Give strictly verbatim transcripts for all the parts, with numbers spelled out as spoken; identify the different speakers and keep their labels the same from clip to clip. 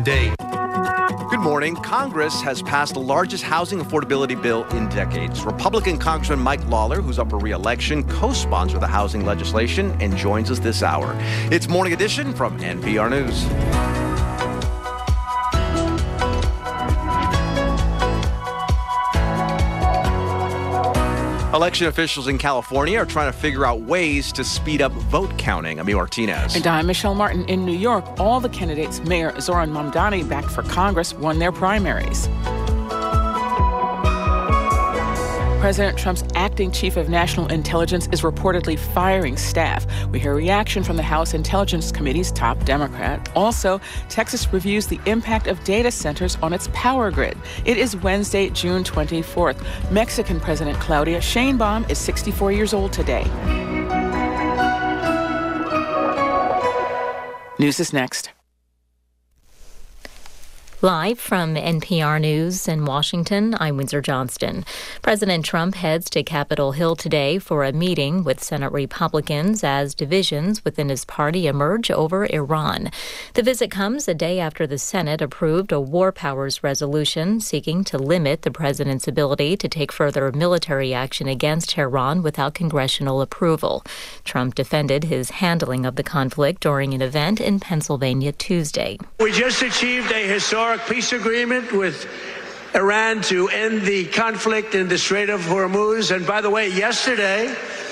Speaker 1: day.
Speaker 2: Good morning. Congress has passed the largest housing affordability bill in decades. Republican Congressman Mike Lawler, who's up for re-election, co-sponsored the housing legislation and joins us this hour. It's Morning Edition from N P R News. Election officials in California are trying to figure out ways to speed up vote counting. Ami Martinez.
Speaker 3: And I'm Michelle Martin in New York. All the candidates, Mayor Zohran Mamdani, backed for Congress, won their primaries. President Trump's acting chief of national intelligence is reportedly firing staff. We hear a reaction from the House Intelligence Committee's top Democrat. Also, Texas reviews the impact of data centers on its power grid. It is Wednesday, June twenty-fourth. Mexican President Claudia Sheinbaum is sixty-four years old today. News is next.
Speaker 4: Live from N P R News in Washington, I'm Windsor Johnston. President Trump heads to Capitol Hill today for a meeting with Senate Republicans as divisions within his party emerge over Iran. The visit comes a day after the Senate approved a war powers resolution seeking to limit the president's ability to take further military action against Tehran without congressional approval. Trump defended his handling of the conflict during an event in Pennsylvania Tuesday.
Speaker 5: We just achieved a historic peace agreement with Iran to end the conflict in the Strait of Hormuz. And by the way, yesterday,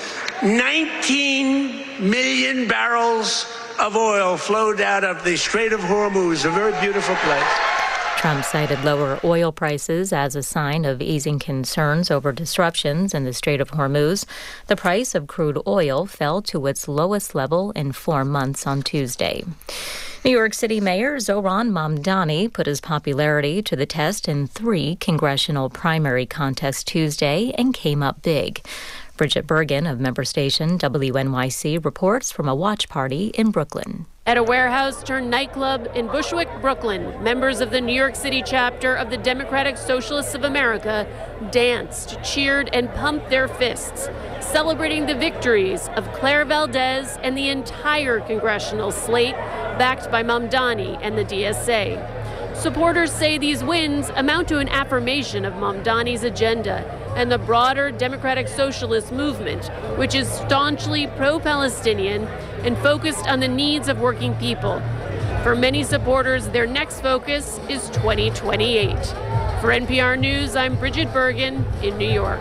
Speaker 5: nineteen million barrels of oil flowed out of the Strait of Hormuz, a very beautiful place.
Speaker 4: Trump cited lower oil prices as a sign of easing concerns over disruptions in the Strait of Hormuz. The price of crude oil fell to its lowest level in four months on Tuesday. New York City Mayor Zohran Mamdani put his popularity to the test in three congressional primary contests Tuesday and came up big. Bridget Bergen of member station W N Y C reports from a watch party in Brooklyn.
Speaker 6: At a warehouse turned nightclub in Bushwick, Brooklyn, members of the New York City chapter of the Democratic Socialists of America danced, cheered, and pumped their fists, celebrating the victories of Claire Valdez and the entire congressional slate backed by Mamdani and the D S A. Supporters say these wins amount to an affirmation of Mamdani's agenda and the broader Democratic Socialist movement, which is staunchly pro-Palestinian and focused on the needs of working people. For many supporters, their next focus is twenty twenty-eight. For N P R News, I'm Bridget Bergen in New York.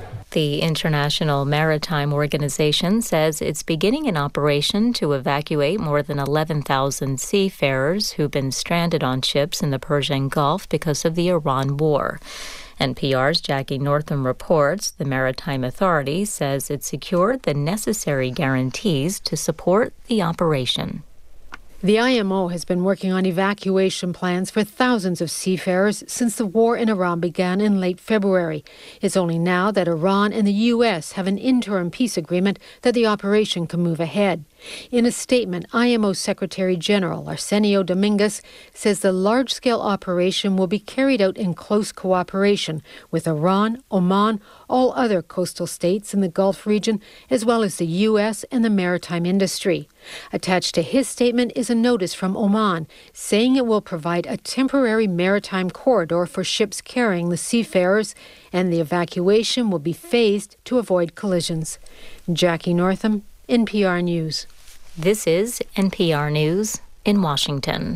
Speaker 4: The International Maritime Organization says it's beginning an operation to evacuate more than eleven thousand seafarers who've been stranded on ships in the Persian Gulf because of the Iran war. N P R's Jackie Northam reports the Maritime Authority says it secured the necessary guarantees to support the operation.
Speaker 7: The I M O has been working on evacuation plans for thousands of seafarers since the war in Iran began in late February. It's only now that Iran and the U S have an interim peace agreement that the operation can move ahead. In a statement, I M O Secretary General Arsenio Dominguez says the large-scale operation will be carried out in close cooperation with Iran, Oman, all other coastal states in the Gulf region, as well as the U S and the maritime industry. Attached to his statement is a notice from Oman saying it will provide a temporary maritime corridor for ships carrying the seafarers, and the evacuation will be phased to avoid collisions. Jackie Northam, N P R News.
Speaker 4: This is N P R News in Washington.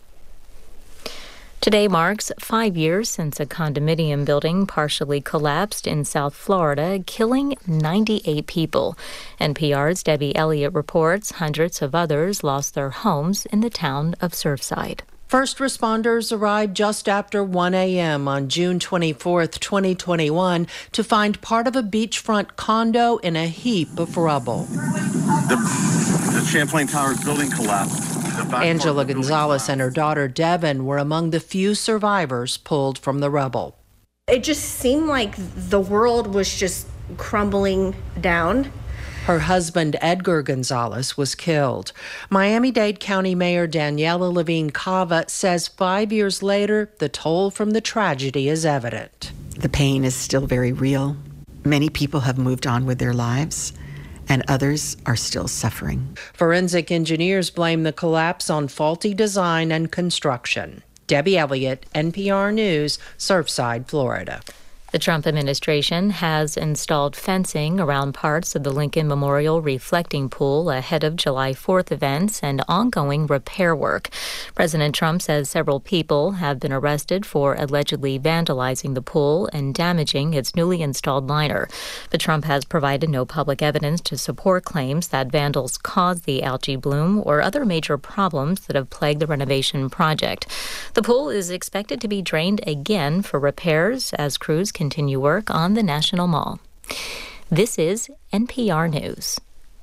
Speaker 4: Today marks five years since a condominium building partially collapsed in South Florida, killing ninety-eight people. N P R's Debbie Elliott reports hundreds of others lost their homes in the town of Surfside.
Speaker 8: First responders arrived just after one a.m. on June twenty-fourth, twenty twenty-one, to find part of a beachfront condo in a heap of rubble.
Speaker 9: The, the Champlain Towers building collapsed.
Speaker 8: Angela Gonzalez and her daughter Devin were among the few survivors pulled from the rubble.
Speaker 10: It just seemed like the world was just crumbling down.
Speaker 8: Her husband, Edgar Gonzalez, was killed. Miami-Dade County Mayor Daniela Levine Cava says five years later, the toll from the tragedy is evident.
Speaker 11: The pain is still very real. Many people have moved on with their lives,
Speaker 1: and others are still suffering.
Speaker 8: Forensic engineers blame the collapse on faulty design and construction. Debbie Elliott, N P R News, Surfside, Florida.
Speaker 4: The Trump administration has installed fencing around parts of the Lincoln Memorial reflecting pool ahead of July fourth events and ongoing repair work. President Trump says several people have been arrested for allegedly vandalizing the pool and damaging its newly installed liner. But Trump has provided no public evidence to support claims that vandals caused the algae bloom or other major problems that have plagued the renovation project. The pool is expected to be drained again for repairs as crews continue work on the National Mall. This is N P R News.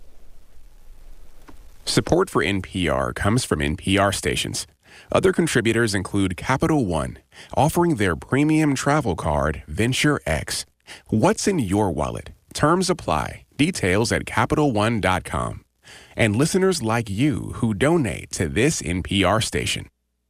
Speaker 11: Support for N P R comes from N P R stations. Other contributors include Capital One, offering their premium travel card, Venture X. What's in your wallet? Terms apply. Details at Capital One dot com. And listeners like you who donate to this N P R station.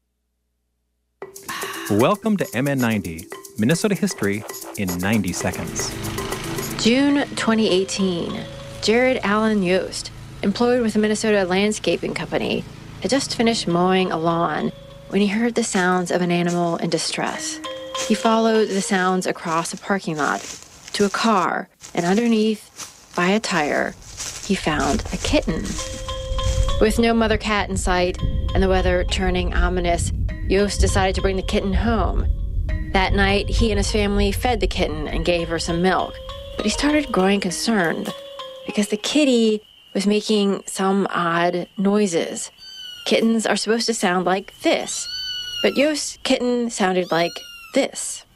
Speaker 12: Welcome to M N ninety, Minnesota history in ninety seconds.
Speaker 13: June twenty eighteen. Jared Allen Yost, employed with the Minnesota Landscaping Company, had just finished mowing a lawn when he heard the sounds of an animal in distress. He followed the sounds across a parking lot to a car, and underneath, by a tire, he found a kitten. With no mother cat in sight and the weather turning ominous, Yost decided to bring the kitten home. That night, he and his family fed the kitten and gave her some milk. But he started growing concerned because the kitty was making some odd noises. Kittens are supposed to sound like this, but Yost's kitten sounded like this.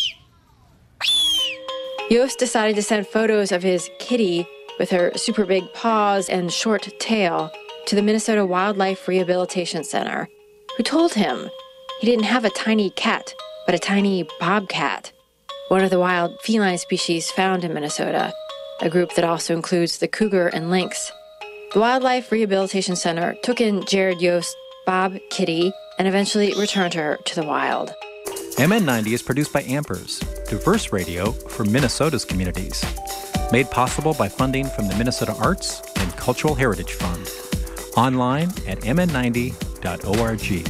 Speaker 13: Yost decided to send photos of his kitty with her super big paws and short tail to the Minnesota Wildlife Rehabilitation Center, who told him he didn't have a tiny cat, but a tiny bobcat, one of the wild feline species found in Minnesota, a group that also includes the cougar and lynx. The Wildlife Rehabilitation Center took in Jared Yost's Bob Kitty and eventually returned her to the wild.
Speaker 12: M N ninety is produced by Ampers, diverse radio for Minnesota's communities. Made possible by funding from the Minnesota Arts and Cultural Heritage Fund. Online at m n ninety dot org.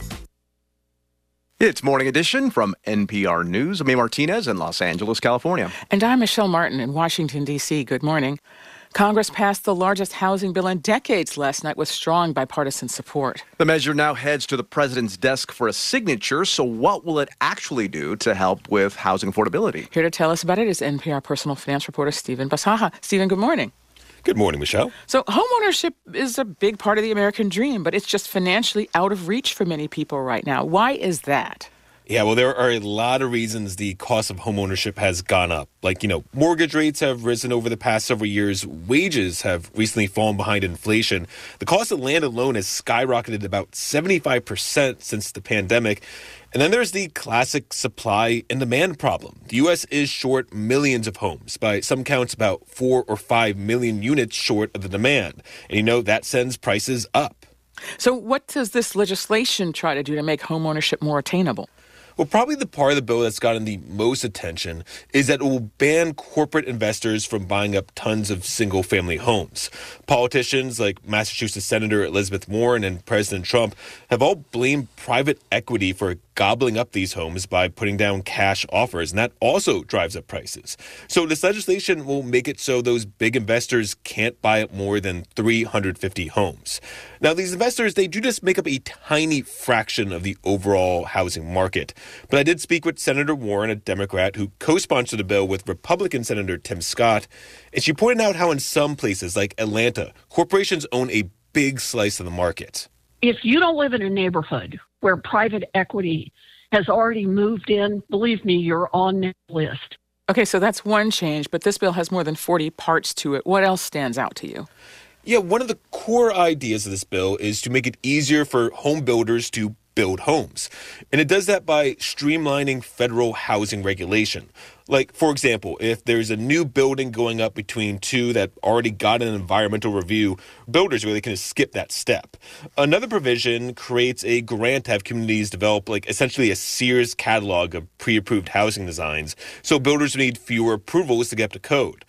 Speaker 2: It's Morning Edition from N P R News. I'm Amy Martinez in Los Angeles, California.
Speaker 3: And I'm Michelle Martin in Washington, D C Good morning. Congress passed the largest housing bill in decades last night with strong bipartisan support.
Speaker 2: The measure now heads to the president's desk for a signature. So what will it actually do to help with housing affordability?
Speaker 3: Here to tell us about it is N P R personal finance reporter Stephen Basaha. Stephen, good morning.
Speaker 14: Good morning, Michelle.
Speaker 3: So homeownership is a big part of the American dream, but it's just financially out of reach for many people right now. Why is that?
Speaker 14: Yeah, well, there are a lot of reasons the cost of homeownership has gone up. Like, you know, mortgage rates have risen over the past several years. Wages have recently fallen behind inflation. The cost of land alone has skyrocketed about seventy-five percent since the pandemic. And then there's the classic supply and demand problem. The U S is short millions of homes. By some counts, about four or five million units short of the demand. And you know, that sends prices up.
Speaker 3: So what does this legislation try to do to make homeownership more attainable?
Speaker 14: Well, probably the part of the bill that's gotten the most attention is that it will ban corporate investors from buying up tons of single-family homes. Politicians like Massachusetts Senator Elizabeth Warren and President Trump have all blamed private equity for gobbling up these homes by putting down cash offers, and that also drives up prices. So this legislation will make it so those big investors can't buy up more than three hundred fifty homes. Now, these investors, they do just make up a tiny fraction of the overall housing market. But I did speak with Senator Warren, a Democrat, who co-sponsored the bill with Republican Senator Tim Scott, and she pointed out how in some places like Atlanta, corporations own a big slice of the market.
Speaker 15: If you don't live in a neighborhood where private equity has already moved in, believe me, you're on that list.
Speaker 3: Okay, so that's one change, but this bill has more than forty parts to it. What else stands out to you?
Speaker 14: Yeah, one of the core ideas of this bill is to make it easier for home builders to build homes. And it does that by streamlining federal housing regulation. Like, for example, if there's a new building going up between two that already got an environmental review, builders really can skip that step. Another provision creates a grant to have communities develop, like, essentially a Sears catalog of pre-approved housing designs, so builders need fewer approvals to get up to code.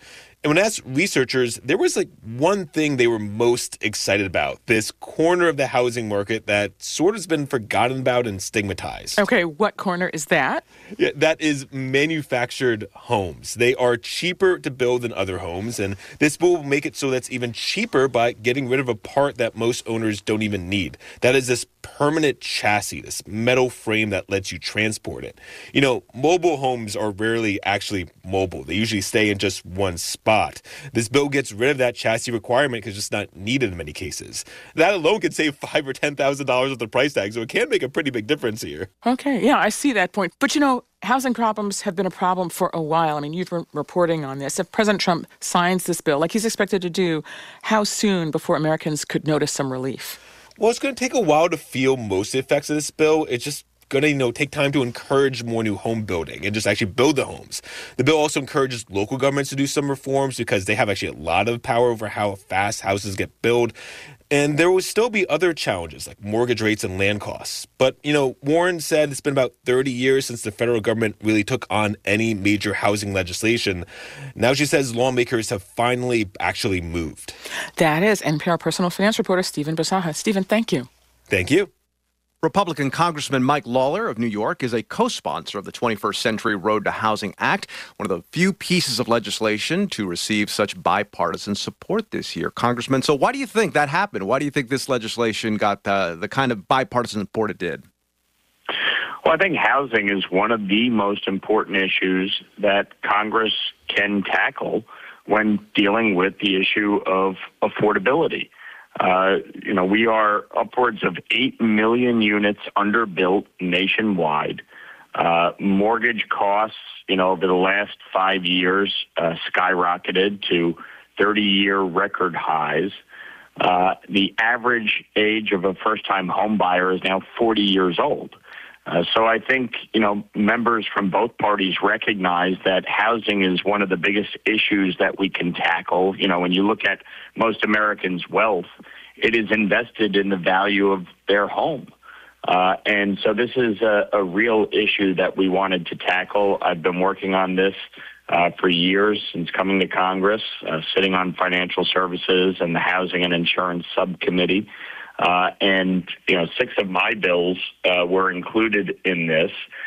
Speaker 14: And when asked researchers, there was like one thing they were most excited about, this corner of the housing market that sort of has been forgotten about and stigmatized.
Speaker 3: Okay, what corner is that?
Speaker 14: Yeah, that is manufactured homes. They are cheaper to build than other homes, and this bill will make it so that's even cheaper by getting rid of a part that most owners don't even need. That is this permanent chassis, this metal frame that lets you transport it. You know, mobile homes are rarely actually mobile. They usually stay in just one spot. This bill gets rid of that chassis requirement because it's just not needed in many cases. That alone could save five or ten thousand dollars with the price tag, so it can make a pretty big difference here.
Speaker 3: Okay, yeah, I see that point. But you know, housing problems have been a problem for a while. I mean, you've been reporting on this. If President Trump signs this bill, like he's expected to do, how soon before Americans could notice some relief?
Speaker 14: Well, it's going to take a while to feel most of the effects of this bill. It's just going to, you know, take time to encourage more new home building and just actually build the homes. The bill also encourages local governments to do some reforms because they have actually a lot of power over how fast houses get built. And there will still be other challenges like mortgage rates and land costs. But, you know, Warren said it's been about thirty years since the federal government really took on any major housing legislation. Now she says lawmakers have finally actually moved.
Speaker 3: That is N P R personal finance reporter Stephen Bisaha. Stephen, thank you.
Speaker 14: Thank you.
Speaker 2: Republican Congressman Mike Lawler of New York is a co-sponsor of the twenty-first Century Road to Housing Act, one of the few pieces of legislation to receive such bipartisan support this year. Congressman, so why do you think that happened? Why do you think this legislation got uh, the kind of bipartisan support it did?
Speaker 16: Well, I think housing is one of the most important issues that Congress can tackle when dealing with the issue of affordability. Uh, you know, we are upwards of eight million units underbuilt nationwide. Uh, mortgage costs, you know, over the last five years uh, skyrocketed to thirty-year record highs. Uh, the average age of a first-time home buyer is now forty years old. Uh, so I think, you know, members from both parties recognize that housing is one of the biggest issues that we can tackle. You know, when you look at most Americans' wealth, it is invested in the value of their home. Uh, and so this is a, a real issue that we wanted to tackle. I've been working on this uh, for years since coming to Congress, uh, sitting on financial services and the Housing and Insurance Subcommittee. Uh, and, you know, six of my bills uh, were included in this.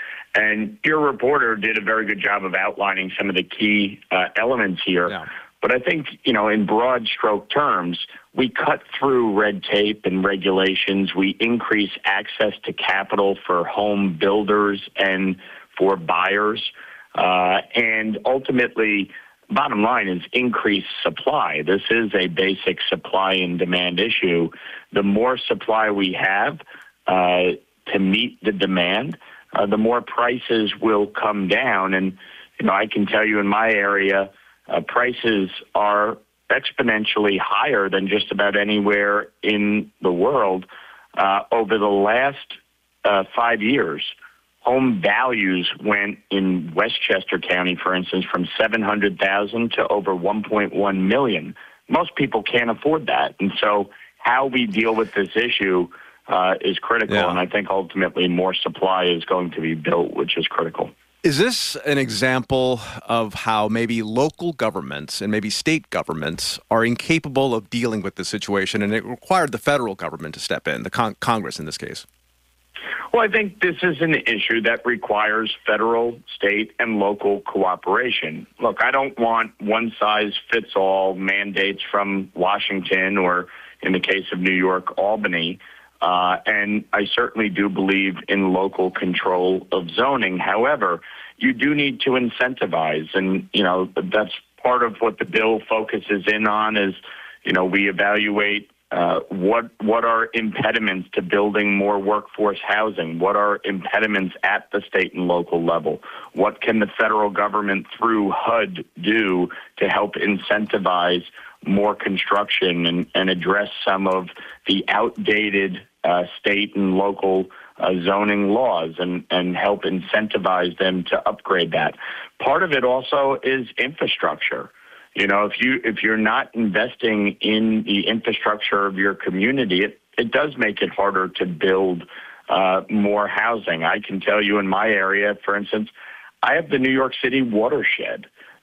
Speaker 16: And your reporter did a very good job of outlining some of the key uh, elements here. Yeah. But I think, you know, in broad stroke terms, we cut through red tape and regulations. We increase access to capital for home builders and for buyers. Uh, and ultimately, bottom line is increased supply. This is a basic supply and demand issue. The more supply we have uh, to meet the demand, uh, the more prices will come down. And, you know, I can tell you in my area, uh, prices are exponentially higher than just about anywhere in the world. Uh, over the last uh, five years, home values went in Westchester County, for instance, from seven hundred thousand dollars to over one point one million dollars. Most people can't afford that. And so how we deal with this issue uh, is critical. Yeah. And I think ultimately more supply is going to be built, which is critical.
Speaker 2: Is this an example of how maybe local governments and maybe state governments are incapable of dealing with the situation, and it required the federal government to step in, the con- Congress in this case?
Speaker 16: Well, I think this is an issue that requires federal, state, and local cooperation. Look, I don't want one-size-fits-all mandates from Washington or, in the case of New York, Albany. Uh, and I certainly do believe in local control of zoning. However, you do need to incentivize. And, you know, that's part of what the bill focuses in on is, you know, we evaluate uh, what what are impediments to building more workforce housing? What are impediments at the state and local level? What can the federal government through H U D do to help incentivize more construction and, and address some of the outdated uh, state and local uh, zoning laws and, and help incentivize them to upgrade that. Part of it also is infrastructure. You know, if you if you're not investing in the infrastructure of your community, it, it does make it harder to build uh, more housing. I can tell you in my area, for instance, I have the New York City watershed.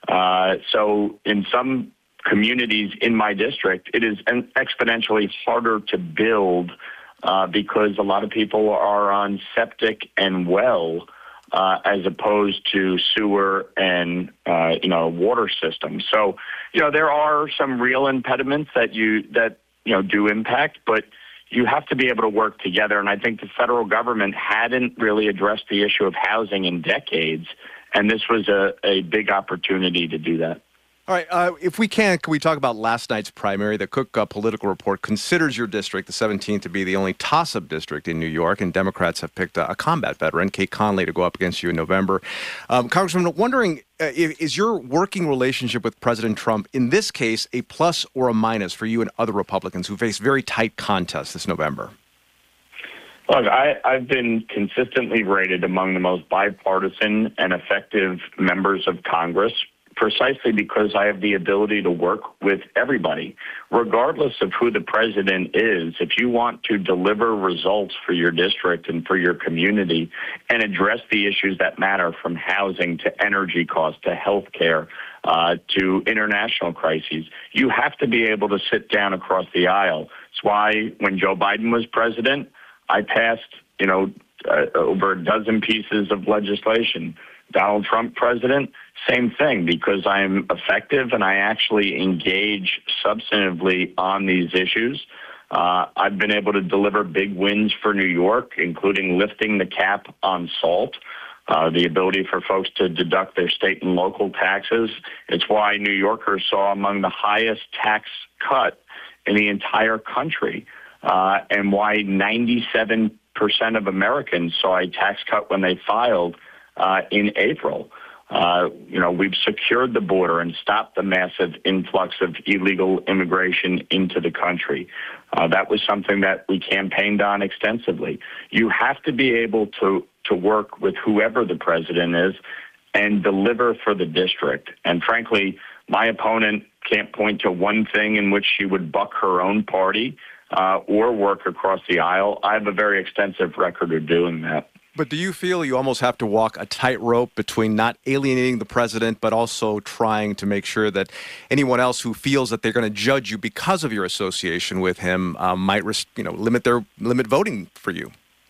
Speaker 16: Uh, so in some communities in my district, it is exponentially harder to build uh, because a lot of people are on septic and well uh, as opposed to sewer and, uh, you know, water systems. So, you know, there are some real impediments that you, that, you know, do impact, but you have to be able to work together. And I think the federal government hadn't really addressed the issue of housing in decades, and this was a, a big opportunity to do that.
Speaker 2: All right. Uh, if we can, can we talk about last night's primary? The Cook uh, Political Report considers your district, the seventeenth, to be the only toss-up district in New York, and Democrats have picked a, a combat veteran, Kate Conley, to go up against you in November. Um, Congressman, wondering, uh, if, is your working relationship with President Trump, in this case, a plus or a minus for you and other Republicans who face very tight contests this November?
Speaker 16: Look, I, I've been consistently rated among the most bipartisan and effective members of Congress, precisely because I have the ability to work with everybody, regardless of who the president is. If you want to deliver results for your district and for your community and address the issues that matter, from housing to energy costs to health care uh, to international crises, you have to be able to sit down across the aisle. That's why when Joe Biden was president, I passed, you know, uh, over a dozen pieces of legislation. Donald Trump president, same thing, because I'm effective and I actually engage substantively on these issues. Uh, I've been able to deliver big wins for New York, including lifting the cap on salt, uh, the ability for folks to deduct their state and local taxes. It's why New Yorkers saw among the highest tax cut in the entire country, uh, and why ninety-seven percent of Americans saw a tax cut when they filed Uh, in April. Uh, you know, we've secured the border and stopped the massive influx of illegal immigration into the country. Uh, that was something that we campaigned on extensively. You have to be able to, to work with whoever the president is and deliver for the district. And frankly, my opponent can't point to one thing in which she would buck her own party uh, or work across the aisle. I have a very extensive record of doing that.
Speaker 2: But do you feel you almost have to walk a tightrope between not alienating the president, but also trying to make sure that anyone else who feels that they're going to judge you because of your association with him um, might, you know, limit their limit voting for you?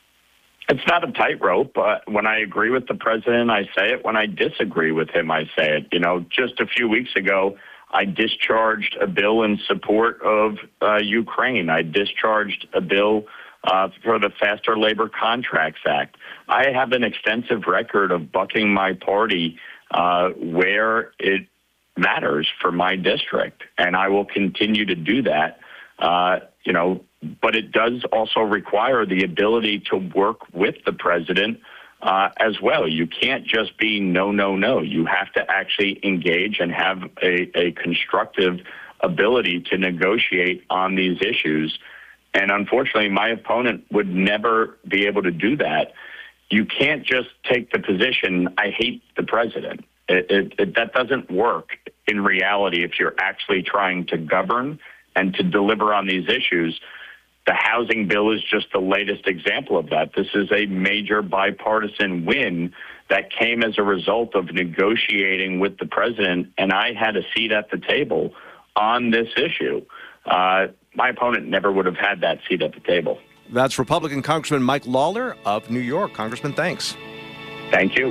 Speaker 16: It's not a tightrope. Uh, when I agree with the president, I say it. When I disagree with him, I say it. You know, just a few weeks ago, I discharged a bill in support of uh, Ukraine. I discharged a bill Uh, for the Faster Labor Contracts Act. I have an extensive record of bucking my party uh, where it matters for my district, and I will continue to do that. Uh, you know, but it does also require the ability to work with the president uh, as well. You can't just be no, no, no. You have to actually engage and have a, a constructive ability to negotiate on these issues. And unfortunately, my opponent would never be able to do that. You can't just take the position, I hate the president. It, it, it, that doesn't work in reality if you're actually trying to govern and to deliver on these issues. The housing bill is just the latest example of that. This is a major bipartisan win that came as a result of negotiating with the president, and I had a seat at the table on this issue. Uh, My opponent never would have had that seat at the table.
Speaker 2: That's Republican Congressman Mike Lawler of New York. Congressman, thanks.
Speaker 16: Thank you.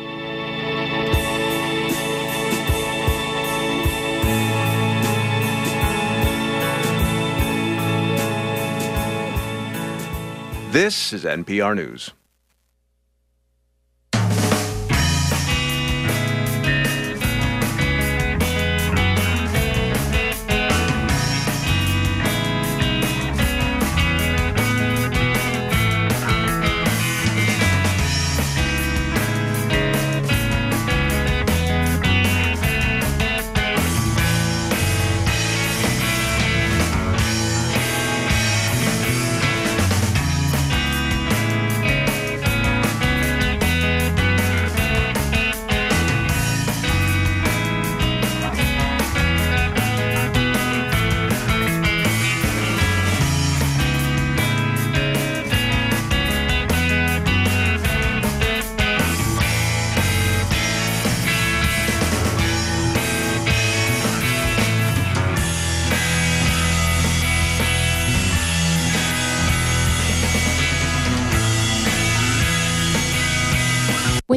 Speaker 2: This is N P R News.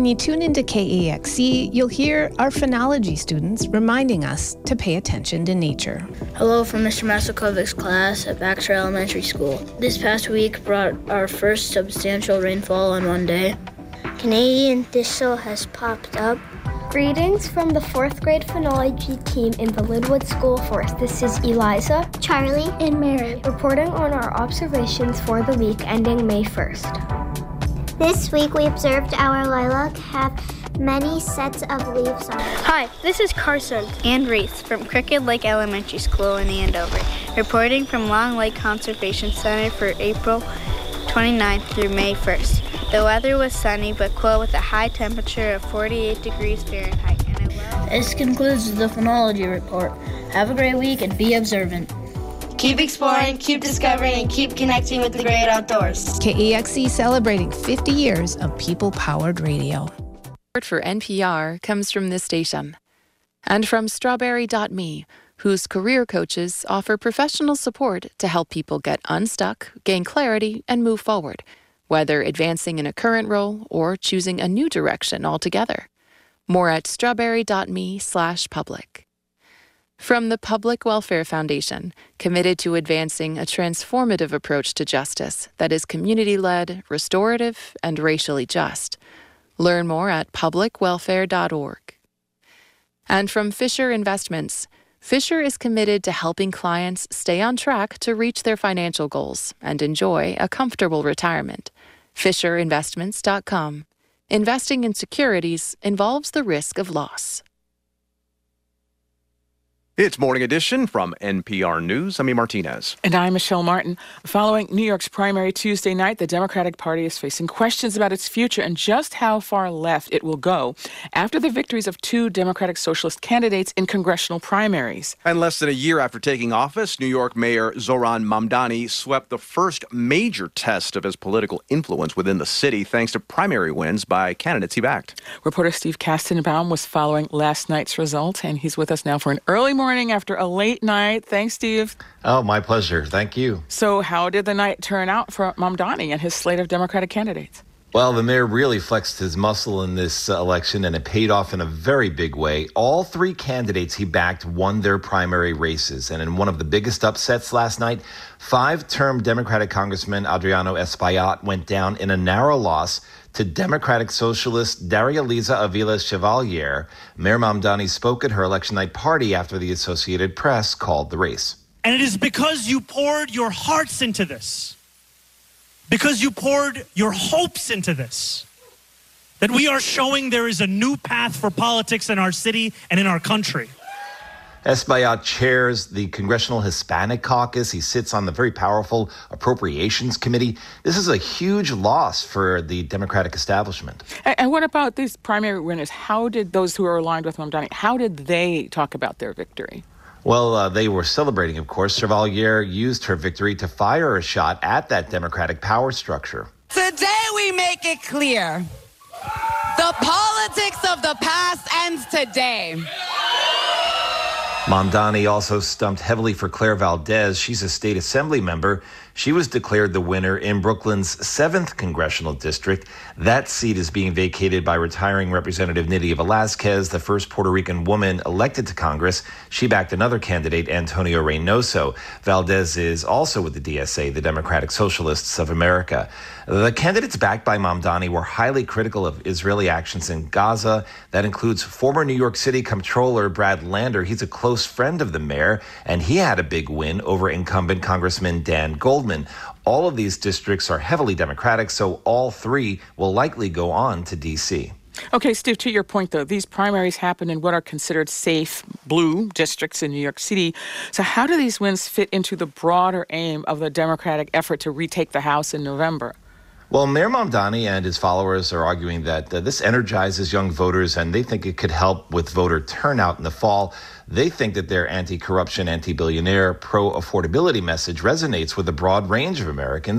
Speaker 17: When you tune into K E X C, you'll hear our phenology students reminding us to pay attention to nature.
Speaker 18: Hello from Mister Masakovic's class at Baxter Elementary School. This past week brought our first substantial rainfall on one day.
Speaker 19: Canadian thistle has popped up.
Speaker 20: Greetings from the fourth grade phenology team in the Linwood School Forest. This is Eliza,
Speaker 19: Charlie,
Speaker 20: and Mary reporting on our observations for the week ending May first.
Speaker 19: This week we observed our lilac have many sets of leaves on it.
Speaker 21: Hi, this is Carson and Reese from Crooked Lake Elementary School in Andover, reporting from Long Lake Conservation Center for April twenty-ninth through May first. The weather was sunny but cool with a high temperature of forty-eight degrees Fahrenheit. And a low...
Speaker 18: This concludes the phenology report. Have a great week and be observant.
Speaker 22: Keep exploring, keep discovering, and keep connecting with the great outdoors.
Speaker 17: K E X C celebrating fifty years of people-powered radio.
Speaker 23: Support for N P R comes from this station and from Strawberry dot me, whose career coaches offer professional support to help people get unstuck, gain clarity, and move forward, whether advancing in a current role or choosing a new direction altogether. More at strawberry dot me slash public. From the Public Welfare Foundation, committed to advancing a transformative approach to justice that is community-led, restorative, and racially just. Learn more at public welfare dot org. And from Fisher Investments, Fisher is committed to helping clients stay on track to reach their financial goals and enjoy a comfortable retirement. fisher investments dot com. Investing in securities involves the risk of loss.
Speaker 2: It's Morning Edition from N P R News. I'm E. Martinez.
Speaker 3: And I'm Michelle Martin. Following New York's primary Tuesday night, the Democratic Party is facing questions about its future and just how far left it will go after the victories of two Democratic Socialist candidates in congressional primaries.
Speaker 2: And less than a year after taking office, New York Mayor Zohran Mamdani swept the first major test of his political influence within the city thanks to primary wins by candidates he backed.
Speaker 3: Reporter Steve Kastenbaum was following last night's result, and he's with us now for an early morning. morning after a late night. Thanks, Steve.
Speaker 24: Oh, my pleasure. Thank you.
Speaker 3: So how did the night turn out for Mamdani and his slate of Democratic candidates?
Speaker 24: Well, the mayor really flexed his muscle in this uh, election, and it paid off in a very big way. All three candidates he backed won their primary races. And in one of the biggest upsets last night, five-term Democratic Congressman Adriano Espaillat went down in a narrow loss to Democratic Socialist Daria-Liza Avila Chevalier. Mayor Mamdani spoke at her election night party after the Associated Press called the race.
Speaker 25: And it is because you poured your hearts into this, because you poured your hopes into this, that we are showing there is a new path for politics in our city and in our country.
Speaker 24: Espaillat chairs the Congressional Hispanic Caucus. He sits on the very powerful Appropriations Committee. This is a huge loss for the Democratic establishment.
Speaker 3: And, and what about these primary winners? How did those who are aligned with Mamdani, how did they talk about their victory?
Speaker 24: Well, uh, they were celebrating, of course. Chevalier used her victory to fire a shot at that Democratic power structure.
Speaker 26: Today we make it clear. The politics of the past ends today.
Speaker 24: Mamdani also stumped heavily for Claire Valdez. She's a state assembly member. She was declared the winner in Brooklyn's seventh congressional district. That seat is being vacated by retiring Representative Nydia Velázquez, the first Puerto Rican woman elected to Congress. She backed another candidate, Antonio Reynoso. Valdez is also with the D S A, the Democratic Socialists of America. The candidates backed by Mamdani were highly critical of Israeli actions in Gaza. That includes former New York City Comptroller Brad Lander. He's a close friend of the mayor, and he had a big win over incumbent Congressman Dan Goldman. All of these districts are heavily Democratic, so all three will likely go on to D C.
Speaker 3: Okay, Steve, to your point, though, these primaries happen in what are considered safe blue districts in New York City. So how do these wins fit into the broader aim of the Democratic effort to retake the House in November?
Speaker 24: Well, Mayor Mamdani and his followers are arguing that uh, this energizes young voters, and they think it could help with voter turnout in the fall. They think that their anti-corruption, anti-billionaire, pro-affordability message resonates with a broad range of Americans.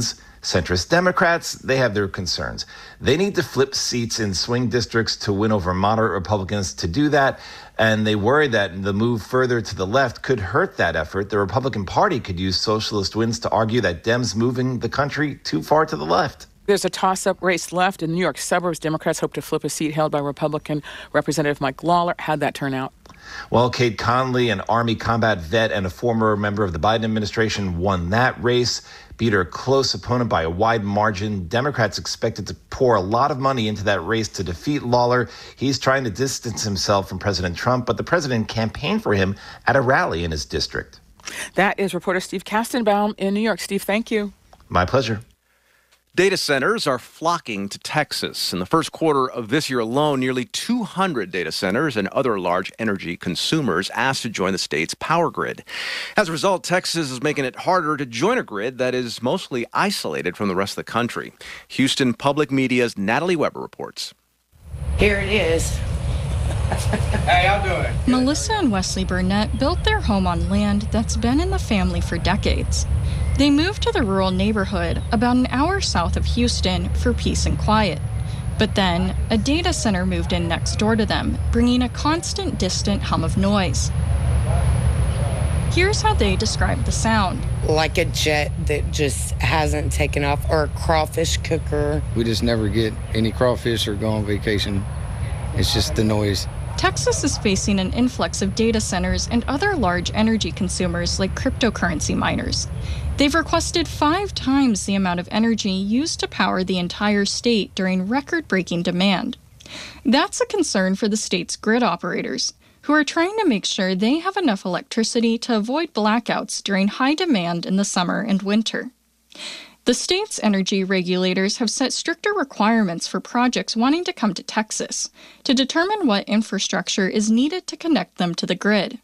Speaker 24: Centrist Democrats, they have their concerns. They need to flip seats in swing districts to win over moderate Republicans to do that, and they worry that the move further to the left could hurt that effort. The Republican Party could use socialist wins to argue that Dems moving the country too far to the left.
Speaker 3: There's a toss-up race left. In New York suburbs, Democrats hope to flip a seat held by Republican Representative Mike Lawler. How'd that turn out?
Speaker 24: Well, Kate Conley, an Army combat vet and a former member of the Biden administration, won that race, beat her close opponent by a wide margin. Democrats expected to pour a lot of money into that race to defeat Lawler. He's trying to distance himself from President Trump, but the president campaigned for him at a rally in his district.
Speaker 3: That is reporter Steve Kastenbaum in New York. Steve, thank you.
Speaker 24: My pleasure.
Speaker 2: Data centers are flocking to Texas. In the first quarter of this year alone, nearly two hundred data centers and other large energy consumers asked to join the state's power grid. As a result, Texas is making it harder to join a grid that is mostly isolated from the rest of the country. Houston Public Media's Natalie Weber reports.
Speaker 1: Here it is.
Speaker 5: Hey, how doing?
Speaker 6: Melissa and Wesley Burnett built their home on land that's been in the family for decades. They moved to the rural neighborhood about an hour south of Houston for peace and quiet. But then, a data center moved in next door to them, bringing a constant, distant hum of noise. Here's how they describe the sound.
Speaker 1: Like a jet that just hasn't taken off, or a crawfish cooker.
Speaker 5: We just never get any crawfish or go on vacation. It's just the noise.
Speaker 6: Texas is facing an influx of data centers and other large energy consumers like cryptocurrency miners. They've requested five times the amount of energy used to power the entire state during record-breaking demand. That's a concern for the state's grid operators, who are trying to make sure they have enough electricity to avoid blackouts during high demand in the summer and winter. The state's energy regulators have set stricter requirements for projects wanting to come to Texas to determine what infrastructure is needed to connect them to the grid.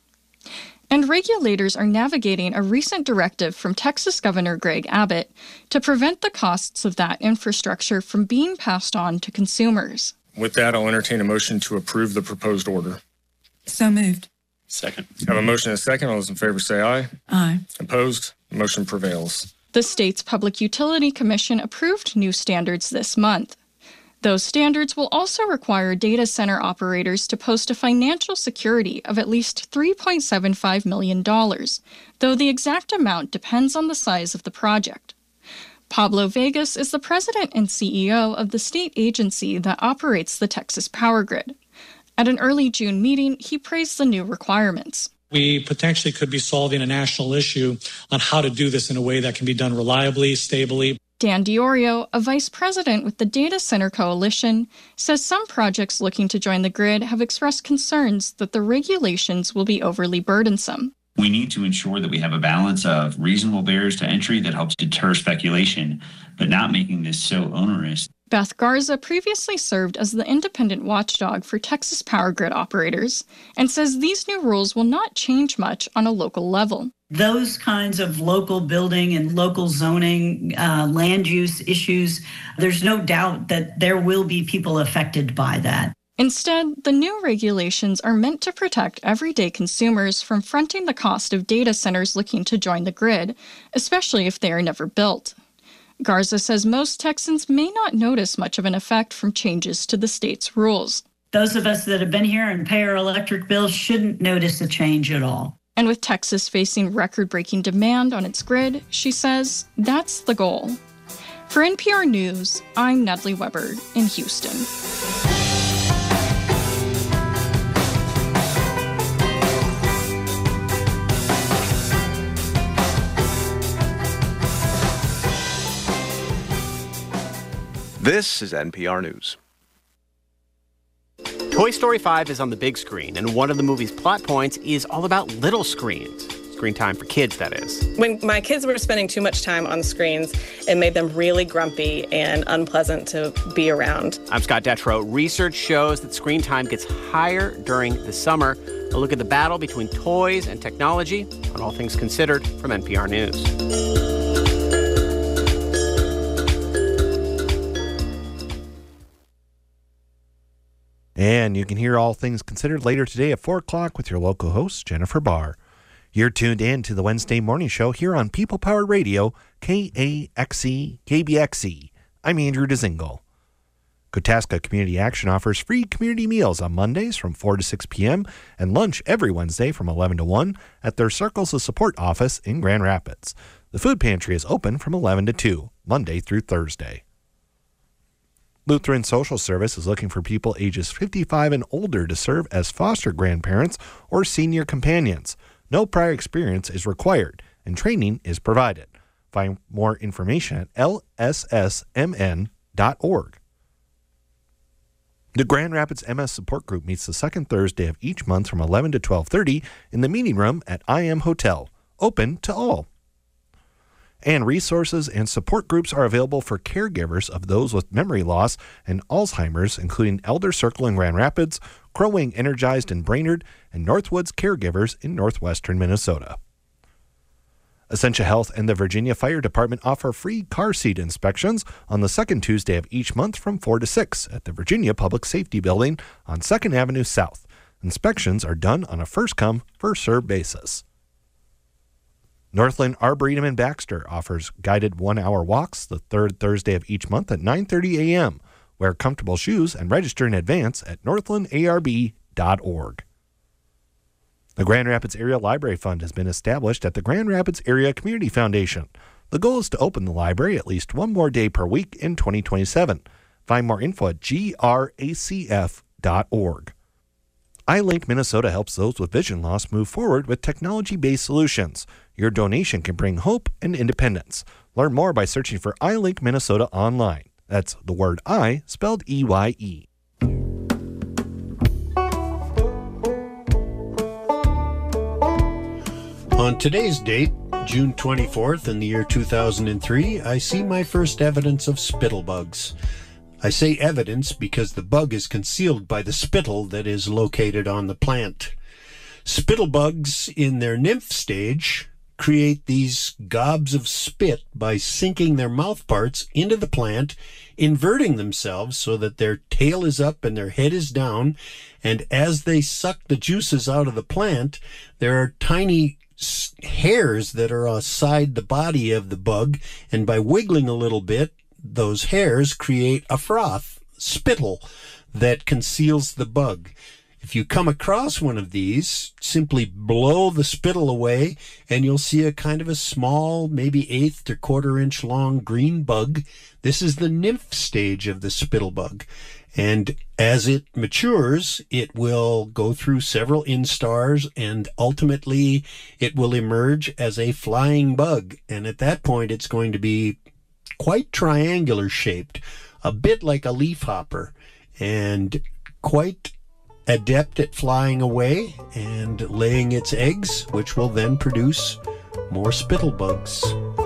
Speaker 6: And regulators are navigating a recent directive from Texas Governor Greg Abbott to prevent the costs of that infrastructure from being passed on to consumers.
Speaker 7: With that, I'll entertain a motion to approve the proposed order.
Speaker 9: So moved.
Speaker 7: Second. Have a motion and a second. All those in favor say aye.
Speaker 9: Aye.
Speaker 7: Opposed? The motion prevails.
Speaker 6: The state's Public Utility Commission approved new standards this month. Those standards will also require data center operators to post a financial security of at least three point seven five million dollars, though the exact amount depends on the size of the project. Pablo Vegas is the president and C E O of the state agency that operates the Texas power grid. At an early June meeting, he praised the new requirements.
Speaker 10: We potentially could be solving a national issue on how to do this in a way that can be done reliably, stably.
Speaker 6: Dan Diorio, a vice president with the Data Center Coalition, says some projects looking to join the grid have expressed concerns that the regulations will be overly burdensome.
Speaker 27: We need to ensure that we have a balance of reasonable barriers to entry that helps deter speculation, but not making this so onerous.
Speaker 6: Beth Garza previously served as the independent watchdog for Texas power grid operators and says these new rules will not change much on a local level.
Speaker 28: Those kinds of local building and local zoning, uh, land use issues, there's no doubt that there will be people affected by that.
Speaker 6: Instead, the new regulations are meant to protect everyday consumers from fronting the cost of data centers looking to join the grid, especially if they are never built. Garza says most Texans may not notice much of an effect from changes to the state's rules.
Speaker 28: Those of us that have been here and pay our electric bills shouldn't notice a change at all.
Speaker 6: And with Texas facing record-breaking demand on its grid, she says that's the goal. For N P R News, I'm Natalie Weber in Houston.
Speaker 2: This is N P R News.
Speaker 29: Toy Story five is on the big screen, and one of the movie's plot points is all about little screens. Screen time for kids, that is.
Speaker 30: When my kids were spending too much time on screens, it made them really grumpy and unpleasant to be around.
Speaker 29: I'm Scott Detrow. Research shows that screen time gets higher during the summer. A look at the battle between toys and technology on All Things Considered from N P R News.
Speaker 31: And you can hear All Things Considered later today at four o'clock with your local host, Jennifer Barr.
Speaker 4: You're tuned in to the Wednesday morning show here on People Power Radio, K A X E, K B X E. I'm Andrew Dezingle. Kotaska Community Action offers free community meals on Mondays from four to six p.m. and lunch every Wednesday from eleven to one at their Circles of Support office in Grand Rapids. The food pantry is open from eleven to two, Monday through Thursday. Lutheran Social Service is looking for people ages fifty-five and older to serve as foster grandparents or senior companions. No prior experience is required, and training is provided. Find more information at L S S M N dot org. The Grand Rapids M S Support Group meets the second Thursday of each month from eleven to twelve thirty in the meeting room at I M Hotel, open to all. And resources and support groups are available for caregivers of those with memory loss and Alzheimer's, including Elder Circle in Grand Rapids, Crow Wing Energized in Brainerd, and Northwoods Caregivers in northwestern Minnesota. Essentia Health and the Virginia Fire Department offer free car seat inspections on the second Tuesday of each month from four to six at the Virginia Public Safety Building on second Avenue South. Inspections are done on a first-come, first-served basis. Northland Arboretum in Baxter offers guided one-hour walks the third Thursday of each month at nine thirty a.m. Wear comfortable shoes and register in advance at northland A R B dot org. The Grand Rapids Area Library Fund has been established at the Grand Rapids Area Community Foundation. The goal is to open the library at least one more day per week in twenty twenty-seven. Find more info at G R A C F dot org. iLink Minnesota helps those with vision loss move forward with technology-based solutions. Your donation can bring hope and independence. Learn more by searching for iLink Minnesota online. That's the word I spelled E Y E.
Speaker 8: On today's date, June twenty-fourth in the year two thousand three, I see my first evidence of spittlebugs. I say evidence because the bug is concealed by the spittle that is located on the plant. Spittlebugs in their nymph stage create these gobs of spit by sinking their mouth parts into the plant, inverting themselves so that their tail is up and their head is down, and as they suck the juices out of the plant, there are tiny hairs that are outside the body of the bug, and by wiggling a little bit, those hairs create a froth, spittle, that conceals the bug. If you come across one of these, simply blow the spittle away and you'll see a kind of a small, maybe eighth or quarter inch long green bug. This is the nymph stage of the spittle bug. And as it matures, it will go through several instars and ultimately it will emerge as a flying bug. And at that point, it's going to be quite triangular shaped, a bit like a leafhopper, and quite adept at flying away and laying its eggs, which will then produce more spittlebugs.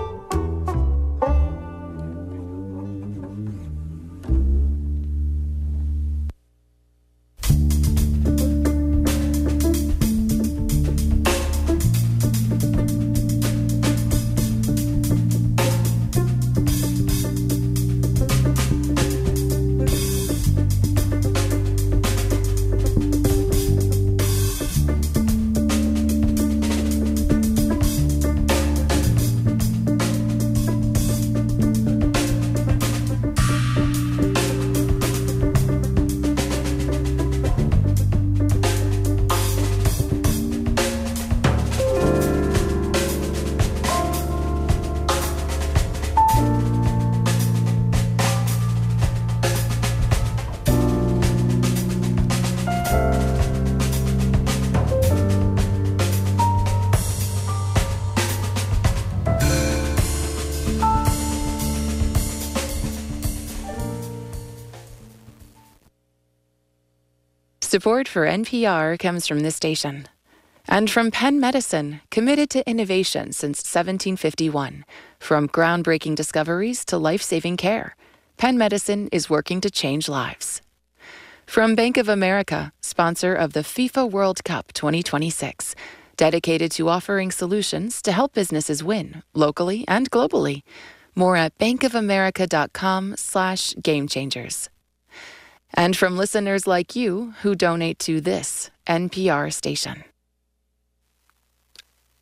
Speaker 23: Support for N P R comes from this station. And from Penn Medicine, committed to innovation since seventeen fifty-one. From groundbreaking discoveries to life-saving care, Penn Medicine is working to change lives. From Bank of America, sponsor of the FIFA World Cup twenty twenty-six, dedicated to offering solutions to help businesses win, locally and globally. More at bankofamerica.com slash game changers. And from listeners like you who donate to this N P R station.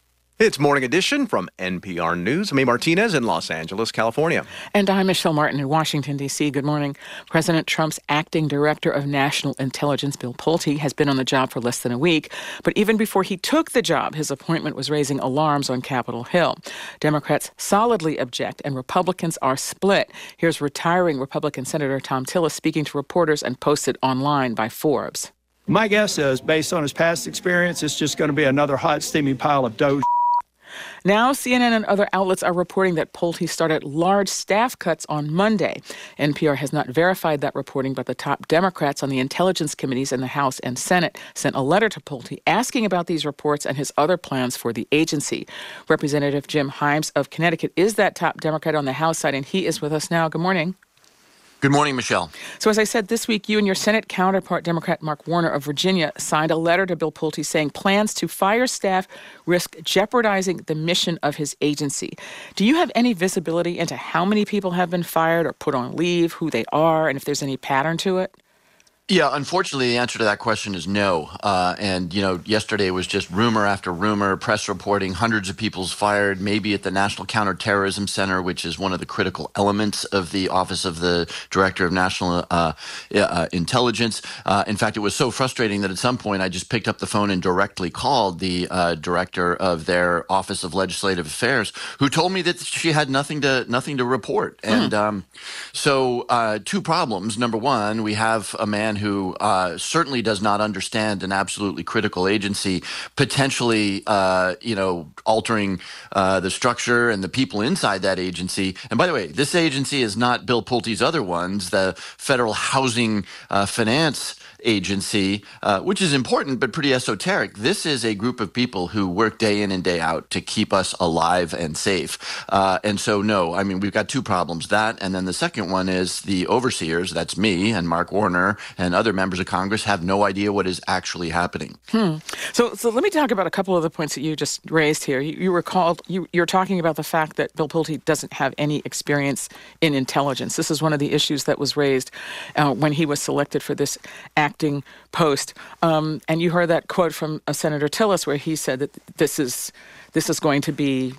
Speaker 2: It's Morning Edition from N P R News. I'm A. Martinez in Los Angeles, California.
Speaker 3: And I'm Michelle Martin in Washington, D C. Good morning. President Trump's acting director of national intelligence, Bill Pulte, has been on the job for less than a week. But even before he took the job, his appointment was raising alarms on Capitol Hill. Democrats solidly object, and Republicans are split. Here's retiring Republican Senator Thom Tillis speaking to reporters and posted online by Forbes.
Speaker 9: My guess is, based on his past experience, it's just going to be another hot, steamy pile of dough.
Speaker 3: Now, C N N and other outlets are reporting that Pulte started large staff cuts on Monday. N P R has not verified that reporting, but the top Democrats on the intelligence committees in the House and Senate sent a letter to Pulte asking about these reports and his other plans for the agency. Representative Jim Himes of Connecticut is that top Democrat on the House side, and he is with us now. Good morning.
Speaker 11: Good morning, Michelle.
Speaker 3: So as I said, this week, you and your Senate counterpart, Democrat Mark Warner of Virginia, signed a letter to Bill Pulte saying plans to fire staff risk jeopardizing the mission of his agency. Do you have any visibility into how many people have been fired or put on leave, who they are, and if there's any pattern to it?
Speaker 11: Yeah, unfortunately, the answer to that question is no. Uh, and, you know, yesterday was just rumor after rumor, press reporting, hundreds of people's fired, maybe at the National Counterterrorism Center, which is one of the critical elements of the Office of the Director of National uh, uh, Intelligence. Uh, in fact, it was so frustrating that at some point I just picked up the phone and directly called the uh, director of their Office of Legislative Affairs, who told me that she had nothing to nothing to report. Hmm. And um, so uh, two problems. Number one, we have a man who uh, certainly does not understand an absolutely critical agency, potentially, uh, you know, altering uh, the structure and the people inside that agency. And by the way, this agency is not Bill Pulte's other ones, the Federal Housing uh, Finance Agency, uh, which is important but pretty esoteric. This is a group of people who work day in and day out to keep us alive and safe. Uh, and so, no, I mean, we've got two problems, that, and then the second one is the overseers, that's me and Mark Warner and other members of Congress, have no idea what is actually happening.
Speaker 3: Hmm. So, so let me talk about a couple of the points that you just raised here. You, you recalled, you, you're talking about the fact that Bill Pulte doesn't have any experience in intelligence. This is one of the issues that was raised uh, when he was selected for this act post. Um, and you heard that quote from uh, Senator Tillis where he said that this is this is going to be